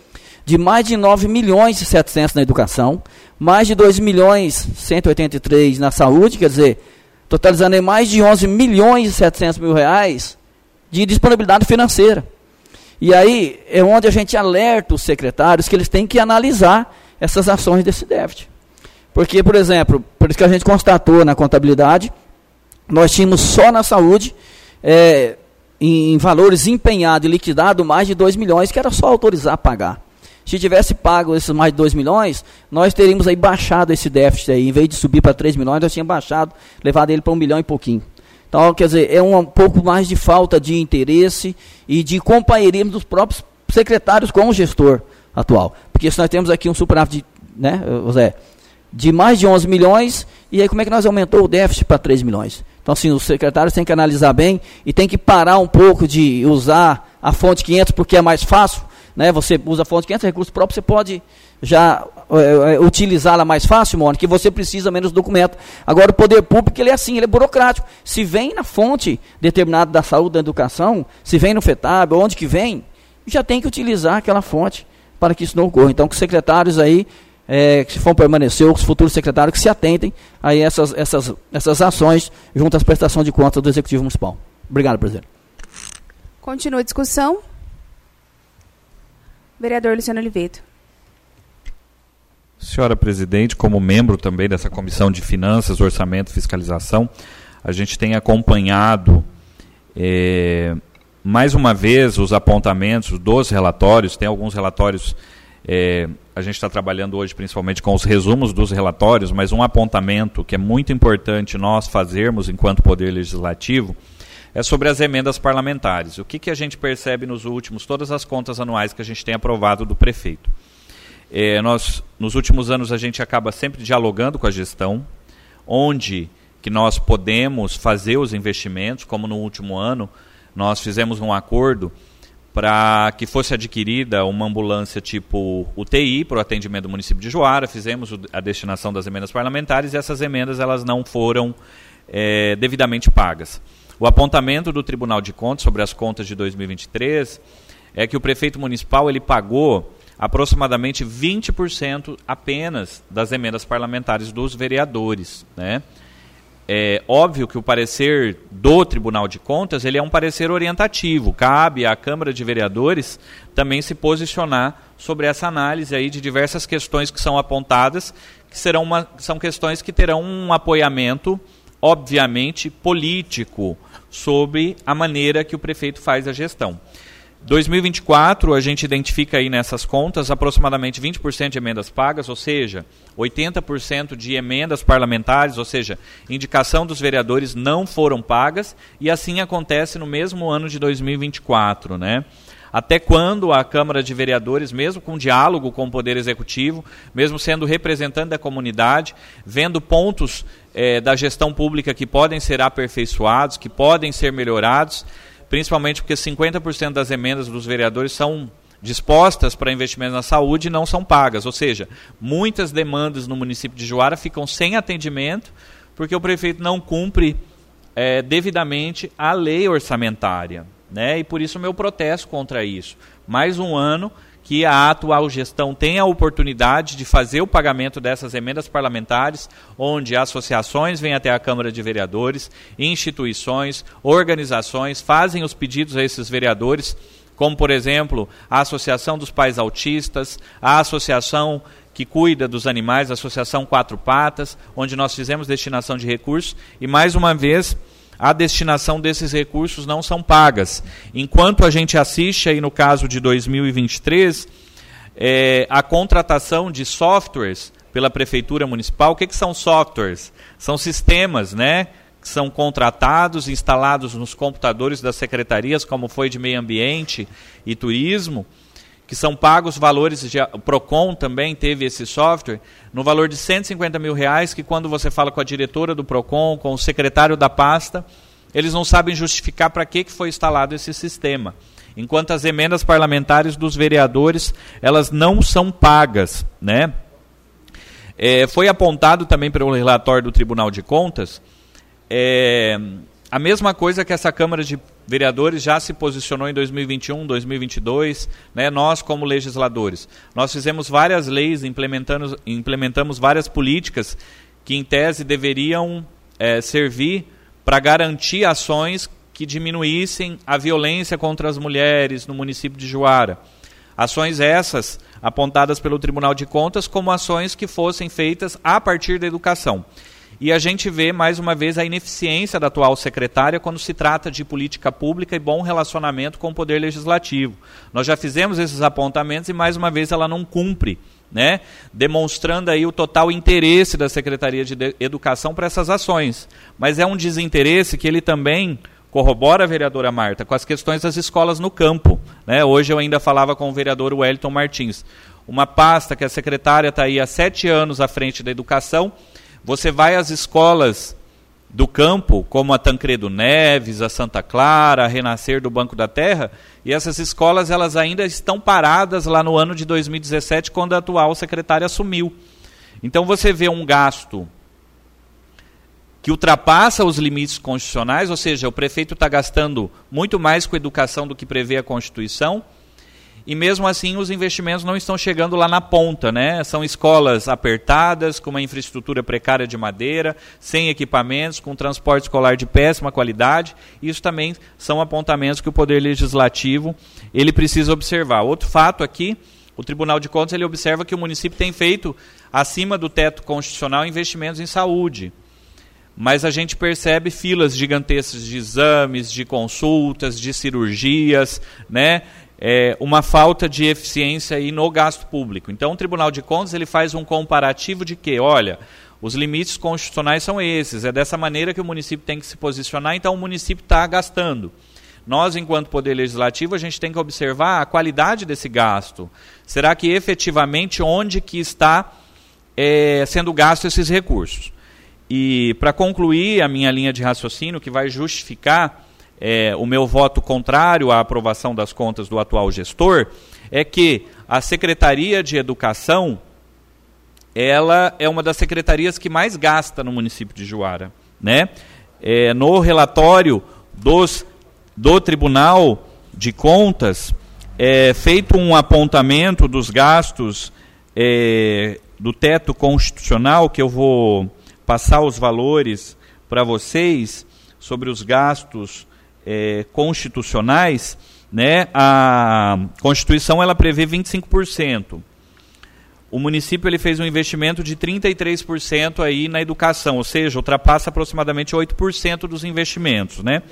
de mais de 9 milhões e 700 na educação, mais de 2 milhões e 183 na saúde, quer dizer, totalizando aí mais de 11 milhões e 700 mil reais de disponibilidade financeira. E aí é onde a gente alerta os secretários que eles têm que analisar essas ações desse déficit. Porque, por exemplo, por isso que a gente constatou na contabilidade, nós tínhamos só na saúde, em valores empenhados e liquidados, mais de 2 milhões, que era só autorizar a pagar. Se tivesse pago esses mais de 2 milhões, nós teríamos aí baixado esse déficit aí. Em vez de subir para 3 milhões, nós tínhamos baixado, levado ele para 1 milhão e pouquinho. Então, quer dizer, é um pouco mais de falta de interesse e de companheirismo dos próprios secretários com o gestor atual. Porque se nós temos aqui um superávit, né, José, de mais de 11 milhões, e aí como é que nós aumentou o déficit para 3 milhões? Então, assim, os secretários têm que analisar bem e tem que parar um pouco de usar a fonte 500 porque é mais fácil, né? Você usa a fonte 500, recurso próprio, você pode já utilizá-la mais fácil, Mônica, que você precisa menos documento. Agora, o poder público, ele é assim, ele é burocrático. Se vem na fonte determinada da saúde, da educação, se vem no FETAB, onde que vem, já tem que utilizar aquela fonte para que isso não ocorra. Então, que os secretários aí, que se for permanecer, ou os futuros secretários que se atentem a essas ações junto às prestações de contas do Executivo Municipal. Obrigado, presidente. Continua a discussão. Vereador Luciano Oliveto. Senhora presidente, como membro também dessa Comissão de Finanças, Orçamento e Fiscalização, a gente tem acompanhado mais uma vez os apontamentos dos relatórios. Tem alguns relatórios, a gente está trabalhando hoje principalmente com os resumos dos relatórios, mas um apontamento que é muito importante nós fazermos enquanto Poder Legislativo é sobre as emendas parlamentares. O que a gente percebe nos últimos, todas as contas anuais que a gente tem aprovado do prefeito. Nos últimos anos, a gente acaba sempre dialogando com a gestão, onde que nós podemos fazer os investimentos, como no último ano, nós fizemos um acordo para que fosse adquirida uma ambulância tipo UTI para o atendimento do município de Juara, fizemos a destinação das emendas parlamentares e essas emendas elas não foram devidamente pagas. O apontamento do Tribunal de Contas sobre as contas de 2023 é que o prefeito municipal ele pagou aproximadamente 20% apenas das emendas parlamentares dos vereadores, né? É óbvio que o parecer do Tribunal de Contas ele é um parecer orientativo. Cabe à Câmara de Vereadores também se posicionar sobre essa análise aí de diversas questões que são apontadas, que são questões que terão um apoiamento, obviamente, político, sobre a maneira que o prefeito faz a gestão. 2024, a gente identifica aí nessas contas aproximadamente 20% de emendas pagas, ou seja, 80% de emendas parlamentares, ou seja, indicação dos vereadores não foram pagas, e assim acontece no mesmo ano de 2024, né? Até quando a Câmara de Vereadores, mesmo com diálogo com o Poder Executivo, mesmo sendo representante da comunidade, vendo pontos da gestão pública que podem ser aperfeiçoados, que podem ser melhorados, principalmente porque 50% das emendas dos vereadores são dispostas para investimentos na saúde e não são pagas. Ou seja, muitas demandas no município de Juara ficam sem atendimento porque o prefeito não cumpre devidamente a lei orçamentária, né? E por isso o meu protesto contra isso. Mais um ano que a atual gestão tem a oportunidade de fazer o pagamento dessas emendas parlamentares, onde associações vêm até a Câmara de Vereadores, instituições, organizações, fazem os pedidos a esses vereadores, como, por exemplo, a Associação dos Pais Autistas, a Associação que cuida dos animais, a Associação Quatro Patas, onde nós fizemos destinação de recursos, e mais uma vez a destinação desses recursos não são pagas. Enquanto a gente assiste, aí no caso de 2023, a contratação de softwares pela Prefeitura Municipal. O que são softwares? São sistemas, né, que são contratados, instalados nos computadores das secretarias, como foi de Meio Ambiente e Turismo, que são pagos valores, o PROCON também teve esse software, no valor de R$150 mil, que quando você fala com a diretora do PROCON, com o secretário da pasta, eles não sabem justificar para que foi instalado esse sistema. Enquanto as emendas parlamentares dos vereadores, elas não são pagas, né? Foi apontado também pelo relatório do Tribunal de Contas a mesma coisa que essa Câmara de Vereadores já se posicionou em 2021, 2022, né, nós como legisladores. Nós fizemos várias leis, implementamos várias políticas que em tese deveriam servir para garantir ações que diminuíssem a violência contra as mulheres no município de Juara. Ações essas apontadas pelo Tribunal de Contas como ações que fossem feitas a partir da educação. E a gente vê, mais uma vez, a ineficiência da atual secretária quando se trata de política pública e bom relacionamento com o Poder Legislativo. Nós já fizemos esses apontamentos e, mais uma vez, ela não cumpre, né? Demonstrando aí o total interesse da Secretaria de Educação para essas ações. Mas é um desinteresse que ele também corrobora, a vereadora Marta, com as questões das escolas no campo, né? Hoje eu ainda falava com o vereador Wellington Martins. Uma pasta que a secretária está aí há 7 anos à frente da educação. Você vai às escolas do campo, como a Tancredo Neves, a Santa Clara, a Renascer do Banco da Terra, e essas escolas elas ainda estão paradas lá no ano de 2017, quando a atual secretária assumiu. Então você vê um gasto que ultrapassa os limites constitucionais, ou seja, o prefeito está gastando muito mais com educação do que prevê a Constituição, e mesmo assim os investimentos não estão chegando lá na ponta, né? São escolas apertadas, com uma infraestrutura precária de madeira, sem equipamentos, com transporte escolar de péssima qualidade. Isso também são apontamentos que o Poder Legislativo ele precisa observar. Outro fato aqui, o Tribunal de Contas ele observa que o município tem feito, acima do teto constitucional, investimentos em saúde. Mas a gente percebe filas gigantescas de exames, de consultas, de cirurgias, né? Uma falta de eficiência aí no gasto público. Então, o Tribunal de Contas ele faz um comparativo de que, olha, os limites constitucionais são esses, é dessa maneira que o município tem que se posicionar, então o município está gastando. Nós, enquanto Poder Legislativo, a gente tem que observar a qualidade desse gasto. Será que efetivamente onde que está sendo gasto esses recursos? E para concluir a minha linha de raciocínio, que vai justificar o meu voto contrário à aprovação das contas do atual gestor, é que a Secretaria de Educação ela é uma das secretarias que mais gasta no município de Juara, né? No relatório do Tribunal de Contas, feito um apontamento dos gastos do teto constitucional, que eu vou passar os valores para vocês sobre os gastos constitucionais, né? A Constituição ela prevê 25%. O município ele fez um investimento de 33% aí na educação, ou seja, ultrapassa aproximadamente 8% dos investimentos, né?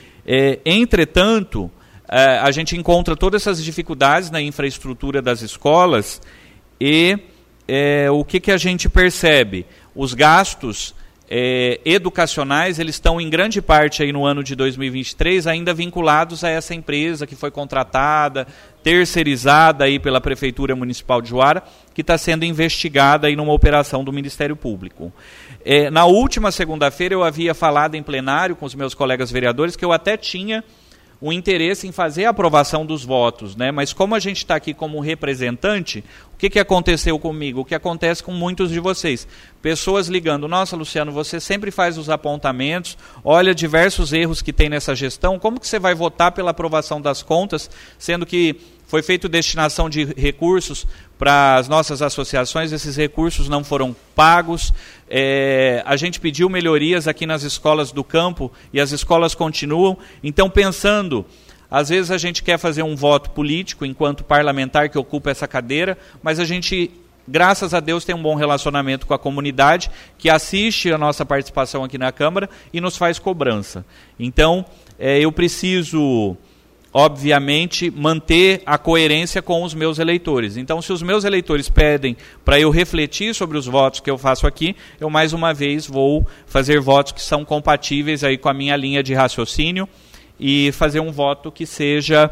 Entretanto, a gente encontra todas essas dificuldades na infraestrutura das escolas e o que a gente percebe? Os gastos educacionais, eles estão em grande parte aí no ano de 2023 ainda vinculados a essa empresa que foi contratada, terceirizada aí pela Prefeitura Municipal de Juara, que está sendo investigada aí numa operação do Ministério Público. Na última segunda-feira eu havia falado em plenário com os meus colegas vereadores que eu até tinha o interesse em fazer a aprovação dos votos, né? Mas como a gente está aqui como representante, o que aconteceu comigo? O que acontece com muitos de vocês? Pessoas ligando, nossa, Luciano, você sempre faz os apontamentos, olha diversos erros que tem nessa gestão, como que você vai votar pela aprovação das contas, sendo que foi feita destinação de recursos para as nossas associações, esses recursos não foram pagos, a gente pediu melhorias aqui nas escolas do campo e as escolas continuam. Então, pensando, às vezes a gente quer fazer um voto político enquanto parlamentar que ocupa essa cadeira, mas a gente, graças a Deus, tem um bom relacionamento com a comunidade que assiste a nossa participação aqui na Câmara e nos faz cobrança. Então, eu preciso, obviamente, manter a coerência com os meus eleitores. Então, se os meus eleitores pedem para eu refletir sobre os votos que eu faço aqui, eu mais uma vez vou fazer votos que são compatíveis aí com a minha linha de raciocínio e fazer um voto que seja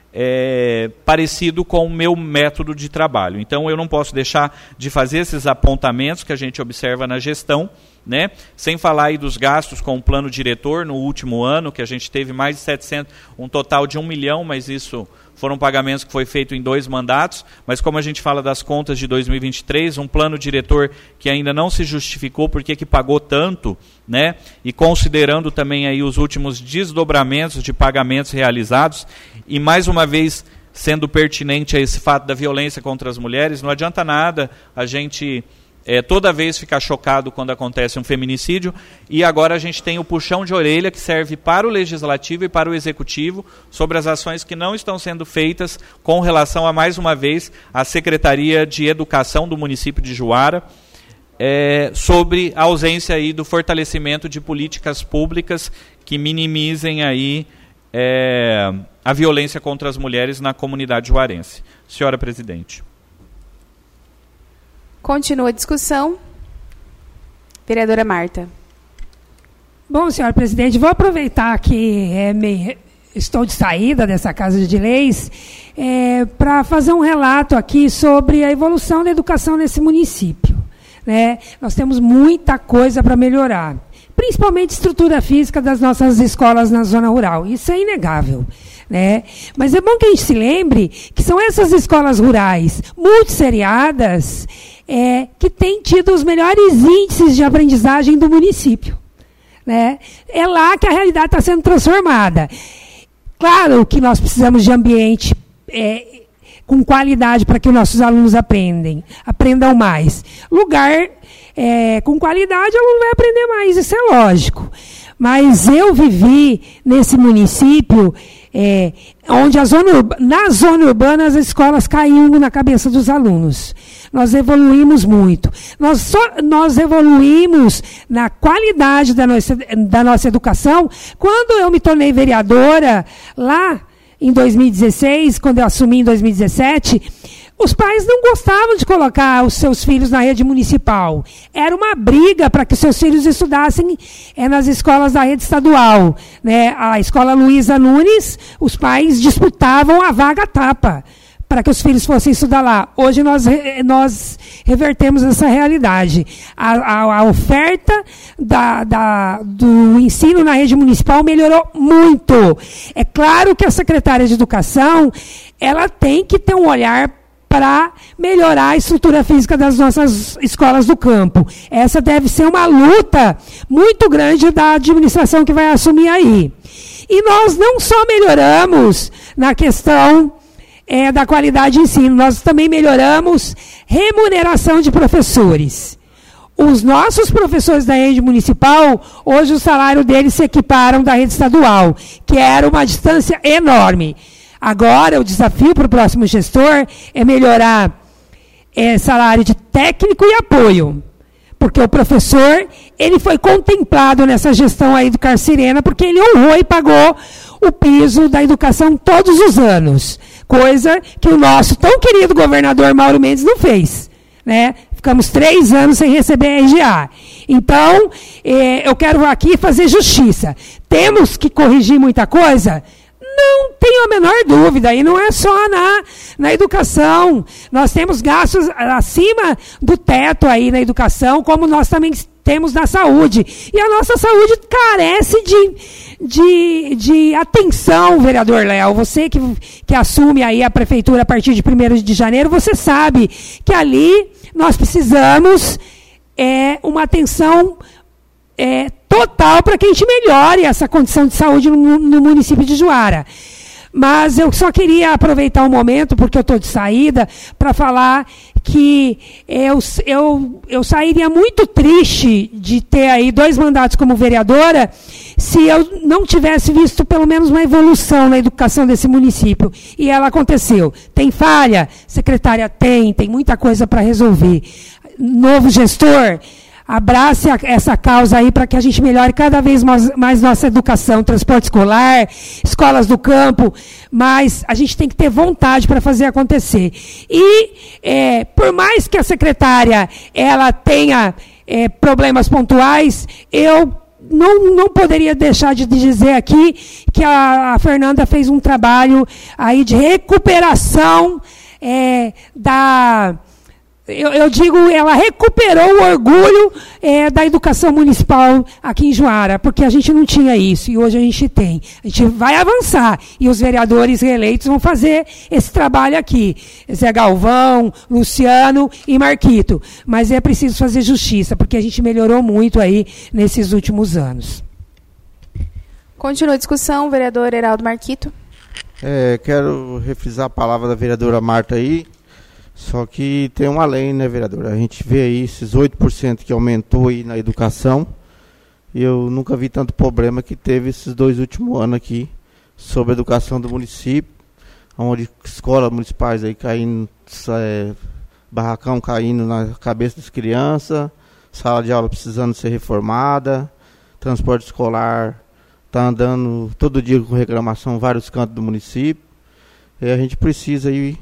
parecido com o meu método de trabalho. Então, eu não posso deixar de fazer esses apontamentos que a gente observa na gestão, né? Sem falar aí dos gastos com o plano diretor no último ano, que a gente teve mais de 700, um total de 1 milhão, mas isso foram pagamentos que foi feito em 2 mandatos, mas como a gente fala das contas de 2023, um plano diretor que ainda não se justificou porque que pagou tanto, né? E considerando também aí os últimos desdobramentos de pagamentos realizados, e mais uma vez sendo pertinente a esse fato da violência contra as mulheres, não adianta nada a gente toda vez ficar chocado quando acontece um feminicídio, e agora a gente tem o puxão de orelha que serve para o Legislativo e para o Executivo sobre as ações que não estão sendo feitas com relação a, mais uma vez, a Secretaria de Educação do município de Juara, sobre a ausência aí do fortalecimento de políticas públicas que minimizem aí a violência contra as mulheres na comunidade juarense. Senhora Presidente. Continua a discussão. Vereadora Marta. Bom, senhora Presidente, vou aproveitar que estou de saída dessa Casa de Leis para fazer um relato aqui sobre a evolução da educação nesse município, né? Nós temos muita coisa para melhorar, principalmente estrutura física das nossas escolas na zona rural. Isso é inegável, né? Mas é bom que a gente se lembre que são essas escolas rurais multisseriadas que têm tido os melhores índices de aprendizagem do município, né? É lá que a realidade está sendo transformada. Claro que nós precisamos de ambiente com qualidade para que os nossos alunos aprendam mais. Lugar com qualidade, o aluno vai aprender mais, isso é lógico. Mas eu vivi nesse município onde na zona urbana as escolas caíam na cabeça dos alunos. Nós evoluímos muito. Nós evoluímos na qualidade da nossa educação. Quando eu me tornei vereadora, lá em 2016, quando eu assumi em 2017, os pais não gostavam de colocar os seus filhos na rede municipal. Era uma briga para que os seus filhos estudassem nas escolas da rede estadual, né? A escola Luísa Nunes, os pais disputavam a vaga tapa para que os filhos fossem estudar lá. Hoje nós revertemos essa realidade. A oferta do ensino na rede municipal melhorou muito. É claro que a secretária de Educação ela tem que ter um olhar para melhorar a estrutura física das nossas escolas do campo. Essa deve ser uma luta muito grande da administração que vai assumir aí. E nós não só melhoramos na questão da qualidade de ensino, nós também melhoramos remuneração de professores. Os nossos professores da rede municipal, hoje o salário deles se equiparam da rede estadual, que era uma distância enorme. Agora, o desafio para o próximo gestor é melhorar salário de técnico e apoio. Porque o professor, ele foi contemplado nessa gestão aí do Carcirena, porque ele honrou e pagou o piso da educação todos os anos. Coisa que o nosso tão querido governador Mauro Mendes não fez, né? Ficamos 3 anos sem receber a RGA. Então, eu quero aqui fazer justiça. Temos que corrigir muita coisa? Não tenho a menor dúvida, e não é só na educação. Nós temos gastos acima do teto aí na educação, como nós também temos na saúde. E a nossa saúde carece de atenção, vereador Léo. Você que assume aí a prefeitura a partir de 1º de janeiro, você sabe que ali nós precisamos uma atenção total para que a gente melhore essa condição de saúde no município de Juara. Mas eu só queria aproveitar um momento, porque eu estou de saída, para falar que eu sairia muito triste de ter aí 2 mandatos como vereadora se eu não tivesse visto pelo menos uma evolução na educação desse município. E ela aconteceu. Tem falha? Secretária, tem muita coisa para resolver. Novo gestor, abrace essa causa aí para que a gente melhore cada vez mais nossa educação, transporte escolar, escolas do campo, mas a gente tem que ter vontade para fazer acontecer. E por mais que a secretária ela tenha problemas pontuais, eu não poderia deixar de dizer aqui que a Fernanda fez um trabalho aí de recuperação eu digo, ela recuperou o orgulho da educação municipal aqui em Juara, porque a gente não tinha isso, e hoje a gente tem. A gente vai avançar, e os vereadores reeleitos vão fazer esse trabalho aqui. Zé Galvão, Luciano e Marquito. Mas é preciso fazer justiça, porque a gente melhorou muito aí nesses últimos anos. Continua a discussão, vereador Heraldo Marquito. Quero refrisar a palavra da vereadora Marta aí, só que tem uma lei, né, vereadora? A gente vê aí esses 8% que aumentou aí na educação, e eu nunca vi tanto problema que teve esses 2 últimos anos aqui sobre a educação do município, onde escolas municipais aí caindo, barracão caindo na cabeça das crianças, sala de aula precisando ser reformada, transporte escolar está andando todo dia com reclamação em vários cantos do município. E a gente precisa aí,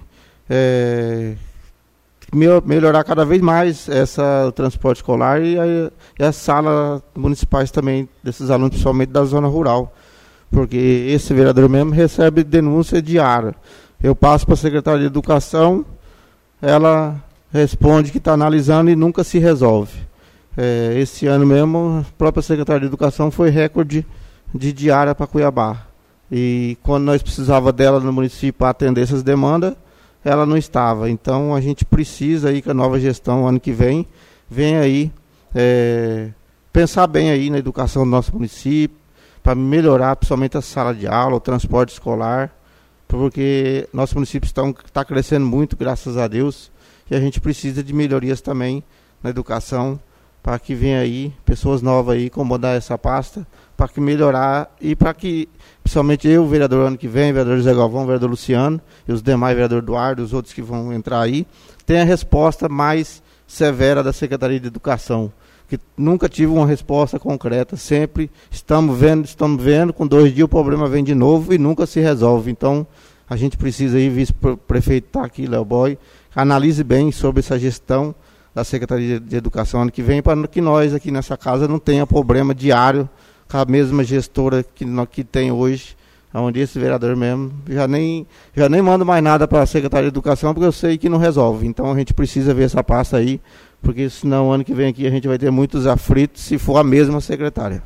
melhorar cada vez mais o transporte escolar e as salas municipais também, desses alunos, principalmente da zona rural. Porque esse vereador mesmo recebe denúncia diária. Eu passo para a secretária de Educação, ela responde que está analisando e nunca se resolve. Esse ano mesmo, a própria secretária de Educação foi recorde de diária para Cuiabá. E quando nós precisávamos dela no município para atender essas demandas, ela não estava. Então a gente precisa aí que a nova gestão, ano que vem, venha aí pensar bem aí na educação do nosso município, para melhorar principalmente a sala de aula, o transporte escolar, porque nosso município está crescendo muito, graças a Deus, e a gente precisa de melhorias também na educação, para que venha aí pessoas novas aí comandar essa pasta, para que melhorar e para que, principalmente eu, vereador ano que vem, vereador Zé Galvão, vereador Luciano e os demais, vereador Eduardo, os outros que vão entrar aí, tenha a resposta mais severa da Secretaria de Educação, que nunca tive uma resposta concreta, sempre estamos vendo, com 2 dias o problema vem de novo e nunca se resolve. Então, a gente precisa aí, vice-prefeito está aqui, Léo Boy, analise bem sobre essa gestão da Secretaria de Educação ano que vem, para que nós aqui nessa casa não tenha problema diário com a mesma gestora que tem hoje, onde esse vereador mesmo já nem manda mais nada para a Secretaria de Educação, porque eu sei que não resolve. Então a gente precisa ver essa pasta aí, porque senão ano que vem aqui a gente vai ter muitos aflitos se for a mesma secretária.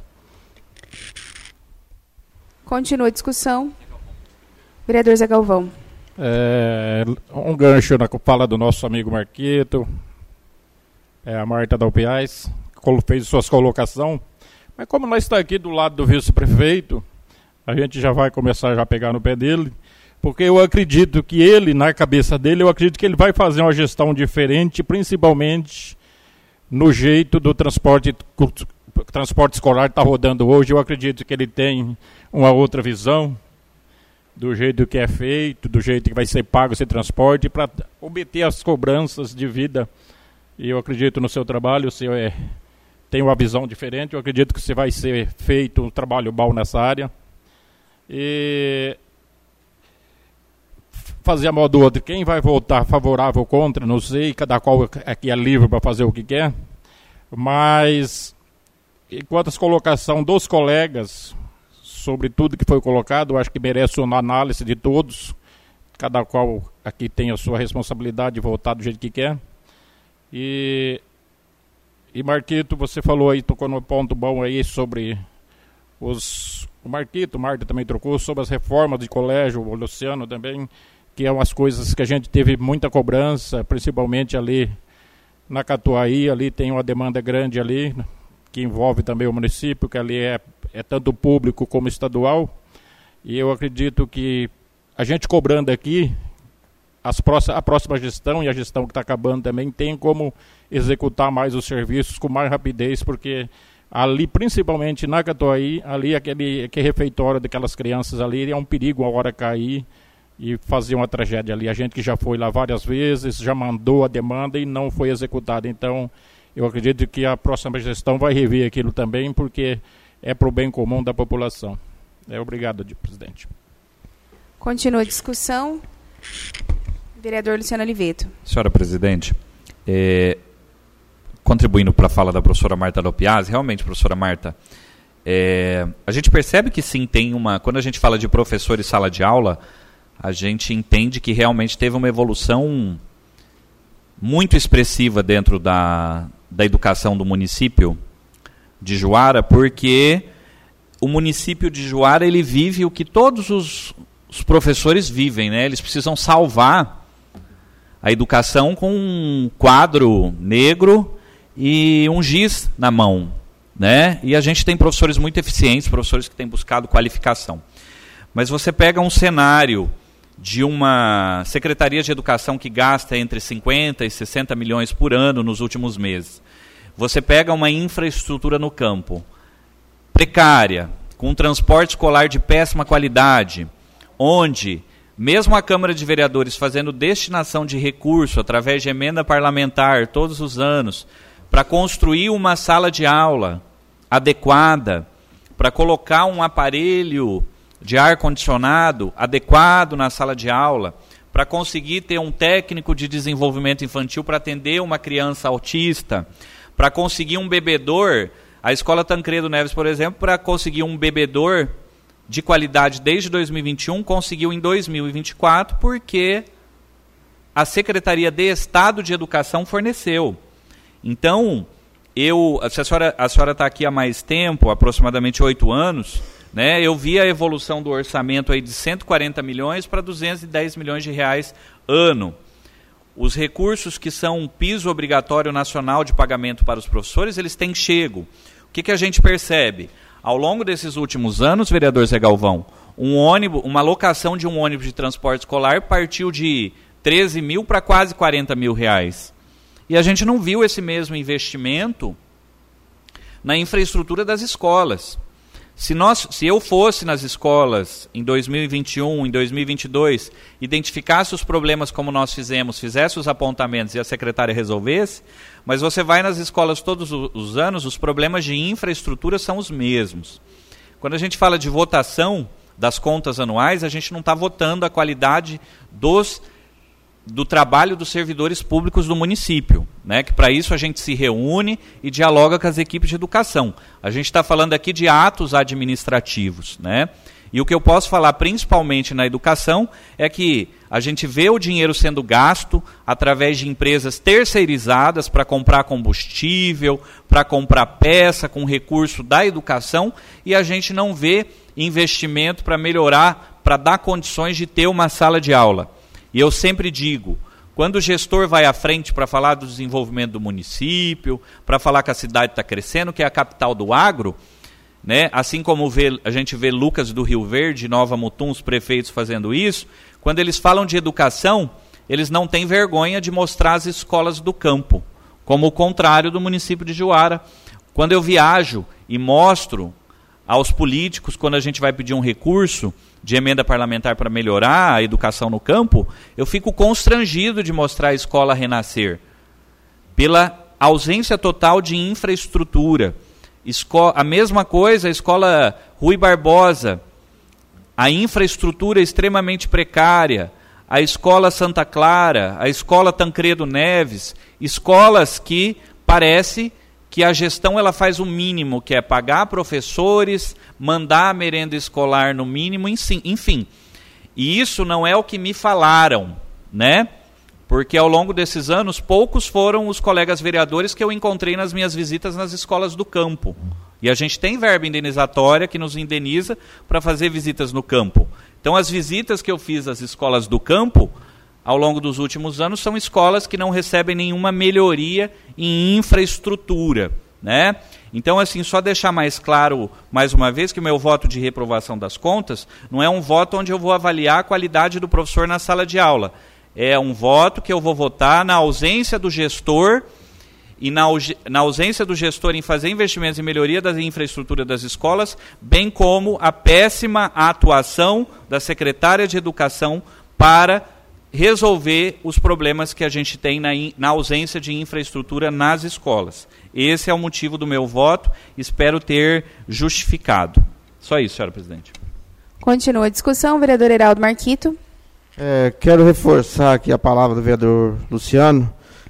Continua a discussão. Vereador Zé Galvão. Um gancho na fala do nosso amigo Marquito, a Marta da UPIAS, fez suas colocações, mas como nós estamos aqui do lado do vice-prefeito, a gente já vai começar a pegar no pé dele, porque eu acredito que ele, na cabeça dele, eu acredito que ele vai fazer uma gestão diferente, principalmente no jeito do transporte escolar que está rodando hoje. Eu acredito que ele tem uma outra visão do jeito que é feito, do jeito que vai ser pago esse transporte, para obter as cobranças de vida. E eu acredito no seu trabalho, você tem uma visão diferente, eu acredito que você vai ser feito um trabalho bom nessa área. E fazer a modo outro, quem vai votar favorável ou contra, não sei, cada qual aqui é livre para fazer o que quer, mas enquanto as colocações dos colegas sobre tudo que foi colocado, eu acho que merece uma análise de todos, cada qual aqui tem a sua responsabilidade de votar do jeito que quer. E Marquito, você falou aí, tocou no ponto bom aí sobre o Marquito, Marta também trocou, sobre as reformas de colégio, o Luciano também, que é umas coisas que a gente teve muita cobrança, principalmente ali na Catuaí, ali tem uma demanda grande ali, que envolve também o município, que ali é tanto público como estadual, e eu acredito que a gente cobrando aqui, a próxima gestão e a gestão que está acabando também tem como executar mais os serviços com mais rapidez, porque ali, principalmente na Catuaí, ali aquele refeitório daquelas crianças ali é um perigo a hora cair e fazer uma tragédia ali. A gente que já foi lá várias vezes, já mandou a demanda e não foi executada. Então, eu acredito que a próxima gestão vai rever aquilo também, porque é para o bem comum da população. Obrigado, presidente. Continua a discussão. Vereador Luciano Oliveto. Senhora presidente, contribuindo para a fala da professora Marta Lopiazzi, realmente, professora Marta, a gente percebe que sim, tem quando a gente fala de professor e sala de aula, a gente entende que realmente teve uma evolução muito expressiva dentro da educação do município de Juara, porque o município de Juara ele vive o que todos os professores vivem, né? Eles precisam salvar a educação com um quadro negro e um giz na mão, né? E a gente tem professores muito eficientes, professores que têm buscado qualificação. Mas você pega um cenário de uma Secretaria de Educação que gasta entre 50 e 60 milhões por ano nos últimos meses. Você pega uma infraestrutura no campo precária, com um transporte escolar de péssima qualidade, onde mesmo a Câmara de Vereadores fazendo destinação de recurso através de emenda parlamentar todos os anos para construir uma sala de aula adequada, para colocar um aparelho de ar-condicionado adequado na sala de aula, para conseguir ter um técnico de desenvolvimento infantil para atender uma criança autista, para conseguir um bebedor, a Escola Tancredo Neves, por exemplo, para conseguir um bebedor de qualidade desde 2021, conseguiu em 2024, porque a Secretaria de Estado de Educação forneceu. Então, a senhora está aqui há mais tempo, aproximadamente 8 anos, né, eu vi a evolução do orçamento aí de 140 milhões para 210 milhões de reais ano. Os recursos que são um piso obrigatório nacional de pagamento para os professores, eles têm chego. O que a gente percebe? Ao longo desses últimos anos, vereador Zé Galvão, uma locação de um ônibus de transporte escolar partiu de 13 mil para quase 40 mil reais. E a gente não viu esse mesmo investimento na infraestrutura das escolas. Se eu fosse nas escolas em 2021, em 2022, identificasse os problemas como nós fizesse os apontamentos e a secretária resolvesse, mas você vai nas escolas todos os anos, os problemas de infraestrutura são os mesmos. Quando a gente fala de votação das contas anuais, a gente não está votando a qualidade do trabalho dos servidores públicos do município, né? Que para isso a gente se reúne e dialoga com as equipes de educação. A gente está falando aqui de atos administrativos, né? E o que eu posso falar principalmente na educação é que a gente vê o dinheiro sendo gasto através de empresas terceirizadas para comprar combustível, para comprar peça com recurso da educação, e a gente não vê investimento para melhorar, para dar condições de ter uma sala de aula. E eu sempre digo, quando o gestor vai à frente para falar do desenvolvimento do município, para falar que a cidade está crescendo, que é a capital do agro, né? Assim como a gente vê Lucas do Rio Verde, Nova Mutum, os prefeitos fazendo isso, quando eles falam de educação, eles não têm vergonha de mostrar as escolas do campo, como o contrário do município de Juara. Quando eu viajo e mostro aos políticos, quando a gente vai pedir um recurso de emenda parlamentar para melhorar a educação no campo, eu fico constrangido de mostrar a escola renascer, pela ausência total de infraestrutura. A mesma coisa, a escola Rui Barbosa, a infraestrutura extremamente precária, a escola Santa Clara, a escola Tancredo Neves, escolas que parece que a gestão ela faz o mínimo, que é pagar professores, mandar a merenda escolar no mínimo, enfim. E isso não é o que me falaram, né? Porque ao longo desses anos, poucos foram os colegas vereadores que eu encontrei nas minhas visitas nas escolas do campo. E a gente tem verba indenizatória que nos indeniza para fazer visitas no campo. Então as visitas que eu fiz às escolas do campo, ao longo dos últimos anos, são escolas que não recebem nenhuma melhoria em infraestrutura, né? Então, assim, só deixar mais claro, mais uma vez, que o meu voto de reprovação das contas não é um voto onde eu vou avaliar a qualidade do professor na sala de aula. É um voto que eu vou votar na ausência do gestor e na ausência do gestor em fazer investimentos em melhoria da infraestrutura das escolas, bem como a péssima atuação da secretária de Educação para resolver os problemas que a gente tem na ausência de infraestrutura nas escolas. Esse é o motivo do meu voto, espero ter justificado. Só isso, senhora presidente. Continua a discussão, vereador Heraldo Marquito. Quero reforçar aqui a palavra do vereador Luciano,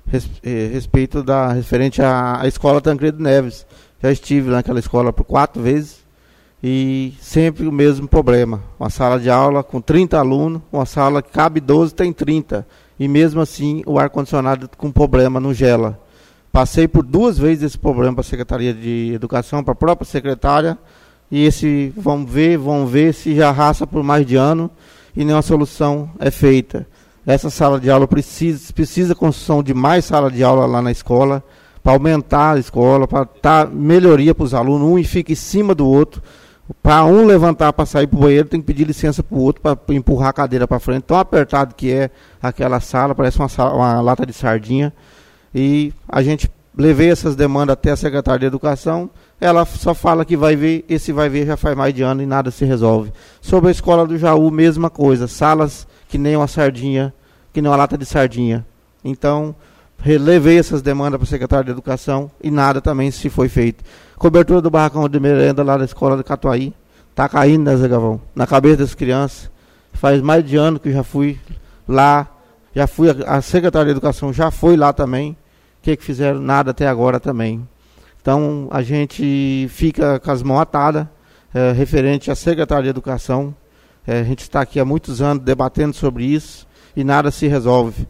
referente à escola Tancredo Neves. Já estive naquela escola por 4 vezes e sempre o mesmo problema. Uma sala de aula com 30 alunos, uma sala que cabe 12, tem 30. e mesmo assim o ar-condicionado com problema, não gela. Passei por 2 vezes esse problema para a Secretaria de Educação, para a própria secretária, e vamos ver se já arrasta por mais de ano e nenhuma solução é feita. Essa sala de aula precisa construção de mais sala de aula lá na escola, para aumentar a escola, para dar melhoria para os alunos, um fica em cima do outro. Para um levantar para sair para o banheiro, tem que pedir licença para o outro para empurrar a cadeira para frente. Tão apertado que é aquela sala, parece uma lata de sardinha. E a gente levei essas demandas até a Secretaria de Educação. Ela só fala que vai ver, esse vai ver já faz mais de ano e nada se resolve. Sobre a escola do Jaú, mesma coisa. Salas que nem uma sardinha, que nem uma lata de sardinha. Então, levei essas demandas para a Secretaria de Educação e nada também se foi feito. Cobertura do barracão de merenda lá da escola de Catuaí, está caindo, né, Zé Galvão? Na cabeça das crianças. Faz mais de ano que eu já fui lá, a Secretaria de Educação já foi lá também. O que fizeram? Nada até agora também. Então, a gente fica com as mãos atadas, referente à Secretaria de Educação. A gente está aqui há muitos anos debatendo sobre isso e nada se resolve.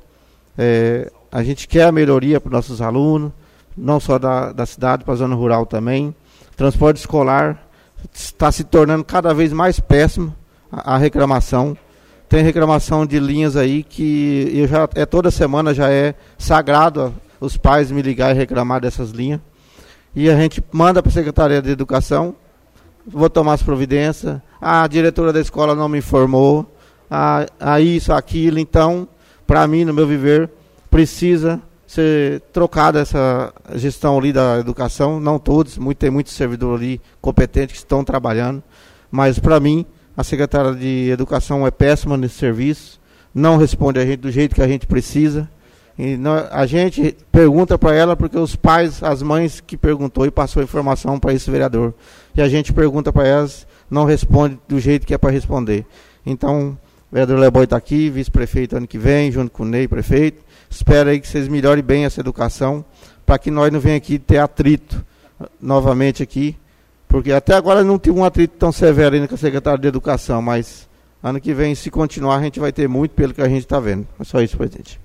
A gente quer a melhoria para os nossos alunos, não só da cidade, para a zona rural também. Transporte escolar está se tornando cada vez mais péssimo a reclamação. Tem reclamação de linhas aí que toda semana já é sagrado os pais me ligar e reclamar dessas linhas. E a gente manda para a Secretaria de Educação, vou tomar as providências, a diretora da escola não me informou, isso, aquilo. Então, para mim, no meu viver, precisa ser trocada essa gestão ali da educação, não todos, tem muitos servidores ali competentes que estão trabalhando, mas para mim, a secretária de Educação é péssima nesse serviço, não responde a gente do jeito que a gente precisa, e a gente pergunta para ela porque os pais, as mães que perguntou e passou a informação para esse vereador, e a gente pergunta para elas, não responde do jeito que é para responder. Então, o vereador Leoboy está aqui, vice-prefeito ano que vem, junto com o Ney, prefeito. Espero aí que vocês melhorem bem essa educação, para que nós não venhamos aqui ter atrito novamente aqui, porque até agora não tive um atrito tão severo ainda com a secretária de Educação, mas ano que vem, se continuar, a gente vai ter muito pelo que a gente está vendo. É só isso, presidente.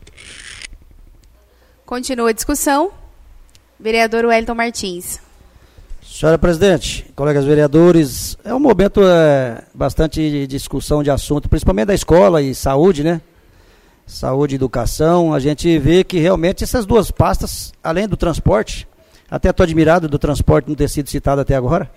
Continua a discussão. Vereador Wellington Martins. Senhora presidente, colegas vereadores, é um momento bastante de discussão de assunto, principalmente da escola e saúde, né? Saúde e educação. A gente vê que realmente essas duas pastas, além do transporte, até estou admirado do transporte não ter sido citado até agora,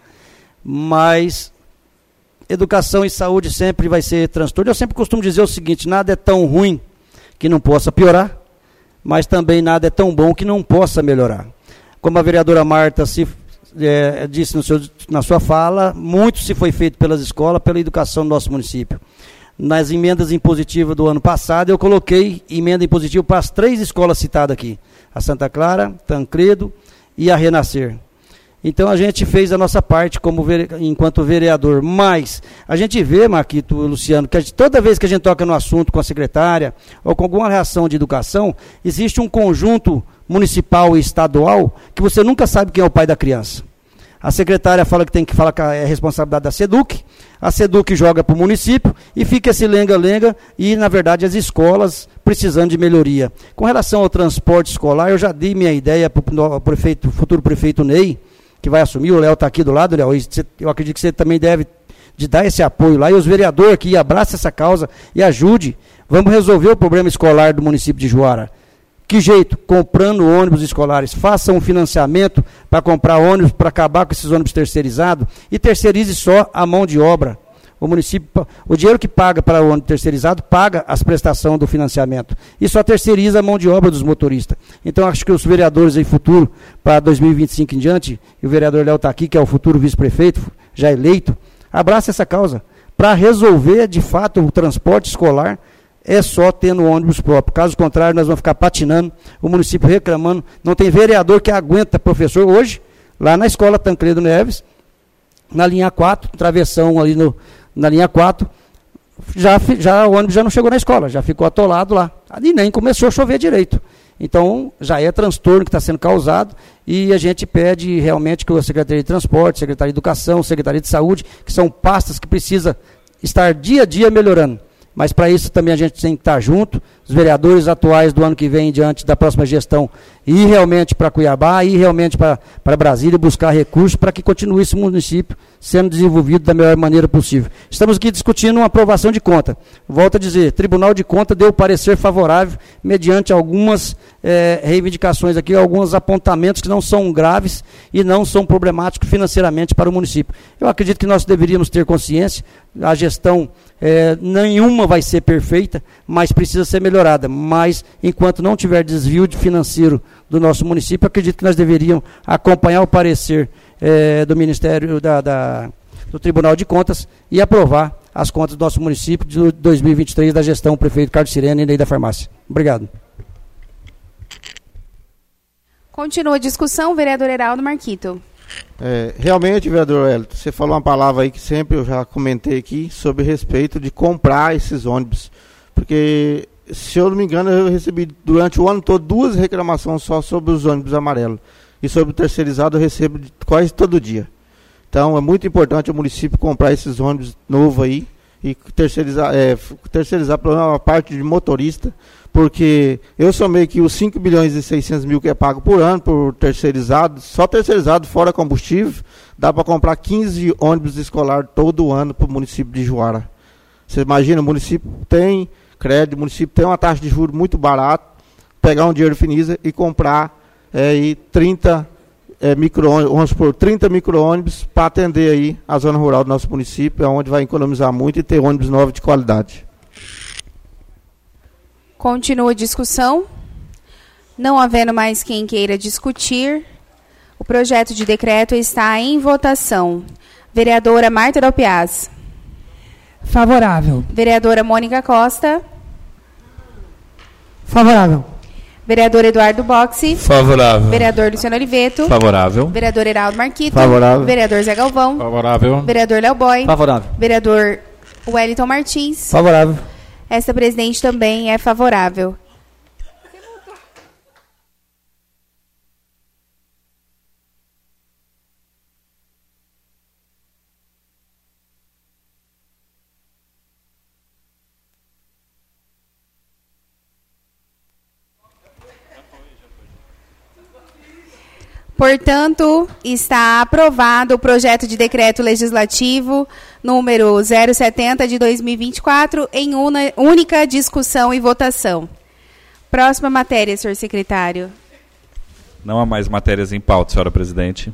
mas educação e saúde sempre vai ser transtorno. Eu sempre costumo dizer o seguinte: nada é tão ruim que não possa piorar, mas também nada é tão bom que não possa melhorar. Como a vereadora Marta disse na sua fala, muito se foi feito pelas escolas, pela educação do nosso município. Nas emendas impositivas do ano passado, eu coloquei emenda impositiva para as 3 escolas citadas aqui, a Santa Clara, Tancredo e a Renascer. Então a gente fez a nossa parte enquanto vereador, mas a gente vê, Marquito, Luciano, que toda vez que a gente toca no assunto com a secretária ou com alguma reação de educação, existe um conjunto municipal e estadual que você nunca sabe quem é o pai da criança. A secretária fala que tem que falar que é responsabilidade da SEDUC, a SEDUC joga para o município e fica esse lenga-lenga e, na verdade, as escolas precisando de melhoria. Com relação ao transporte escolar, eu já dei minha ideia para o futuro prefeito Ney, que vai assumir, o Léo está aqui do lado, Léo, eu acredito que você também deve de dar esse apoio lá, e os vereadores aqui abracem essa causa e ajude. Vamos resolver o problema escolar do município de Juara. Que jeito? Comprando ônibus escolares. Faça um financiamento para comprar ônibus, para acabar com esses ônibus terceirizados, e terceirize só a mão de obra. O município, o dinheiro que paga para o ônibus terceirizado, paga as prestações do financiamento. E só terceiriza a mão de obra dos motoristas. Então, acho que os vereadores aí futuro, para 2025 em diante, e o vereador Léo está aqui, que é o futuro vice-prefeito, já eleito, abraça essa causa. Para resolver, de fato, o transporte escolar, é só tendo ônibus próprio. Caso contrário, nós vamos ficar patinando, o município reclamando. Não tem vereador que aguenta professor hoje, lá na escola Tancredo Neves, na linha 4, travessão ali na linha 4, o ônibus já não chegou na escola, já ficou atolado lá. E nem começou a chover direito. Então, já é transtorno que está sendo causado, e a gente pede realmente que a Secretaria de Transporte, Secretaria de Educação, Secretaria de Saúde, que são pastas que precisam estar dia a dia melhorando. mas para isso também a gente tem que estar junto, os vereadores atuais do ano que vem, diante da próxima gestão, ir realmente para Cuiabá, ir realmente para Brasília, buscar recursos para que continue esse município sendo desenvolvido da melhor maneira possível. Estamos aqui discutindo uma aprovação de conta. Volto a dizer, Tribunal de Contas deu parecer favorável, mediante algumas reivindicações aqui, alguns apontamentos que não são graves e não são problemáticos financeiramente para o município. Eu acredito que nós deveríamos ter consciência, a gestão nenhuma vai ser perfeita, mas precisa ser melhorada. Mas, enquanto não tiver desvio financeiro do nosso município, acredito que nós deveríamos acompanhar o parecer do Ministério do Tribunal de Contas e aprovar as contas do nosso município de 2023 da gestão prefeito Carlos Sirene e lei da farmácia. Obrigado. Continua a discussão, vereador Heraldo Marquito. Realmente, vereador Hélio, você falou uma palavra aí que sempre eu já comentei aqui sobre respeito de comprar esses ônibus, porque, se eu não me engano, eu recebi durante o ano todo 2 reclamações só sobre os ônibus amarelos, e sobre o terceirizado eu recebo quase todo dia. Então é muito importante o município comprar esses ônibus novos aí e terceirizar para a parte de motorista, porque eu somei que os 5 bilhões e 600 mil que é pago por ano por terceirizado, só terceirizado fora combustível, dá para comprar 15 ônibus escolares todo ano para o município de Juara. Você imagina, o município tem crédito, o município tem uma taxa de juros muito barata, pegar um dinheiro Finisa e comprar 30 micro-ônibus por 30 micro-ônibus para atender aí a zona rural do nosso município, onde vai economizar muito e ter ônibus novos de qualidade. Continua a discussão. Não havendo mais quem queira discutir, o projeto de decreto está em votação. Vereadora Marta Dalpiaz. Favorável. Vereadora Mônica Costa. Favorável. Vereador Eduardo Boxi. Favorável. Vereador Luciano Oliveto. Favorável. Vereador Heraldo Marquito. Favorável. Vereador Zé Galvão. Favorável. Vereador Léo Boy. Favorável. Vereador Wellington Martins. Favorável. Esta presidente também é favorável. Portanto, está aprovado o projeto de decreto legislativo número 070 de 2024 em única discussão e votação. Próxima matéria, senhor secretário. Não há mais matérias em pauta, senhora presidente.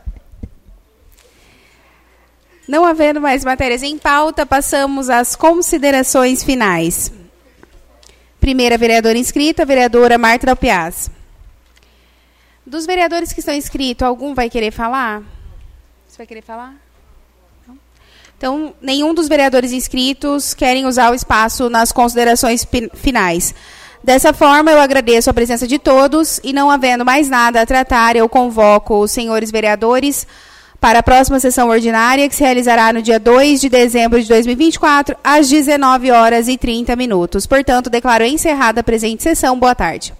Não havendo mais matérias em pauta, passamos às considerações finais. Primeira vereadora inscrita, vereadora Marta Dalpiaz. Dos vereadores que estão inscritos, algum vai querer falar? Você vai querer falar? Não? Então, nenhum dos vereadores inscritos querem usar o espaço nas considerações finais. Dessa forma, eu agradeço a presença de todos e, não havendo mais nada a tratar, eu convoco os senhores vereadores para a próxima sessão ordinária, que se realizará no dia 2 de dezembro de 2024, às 19h30. Portanto, declaro encerrada a presente sessão. Boa tarde.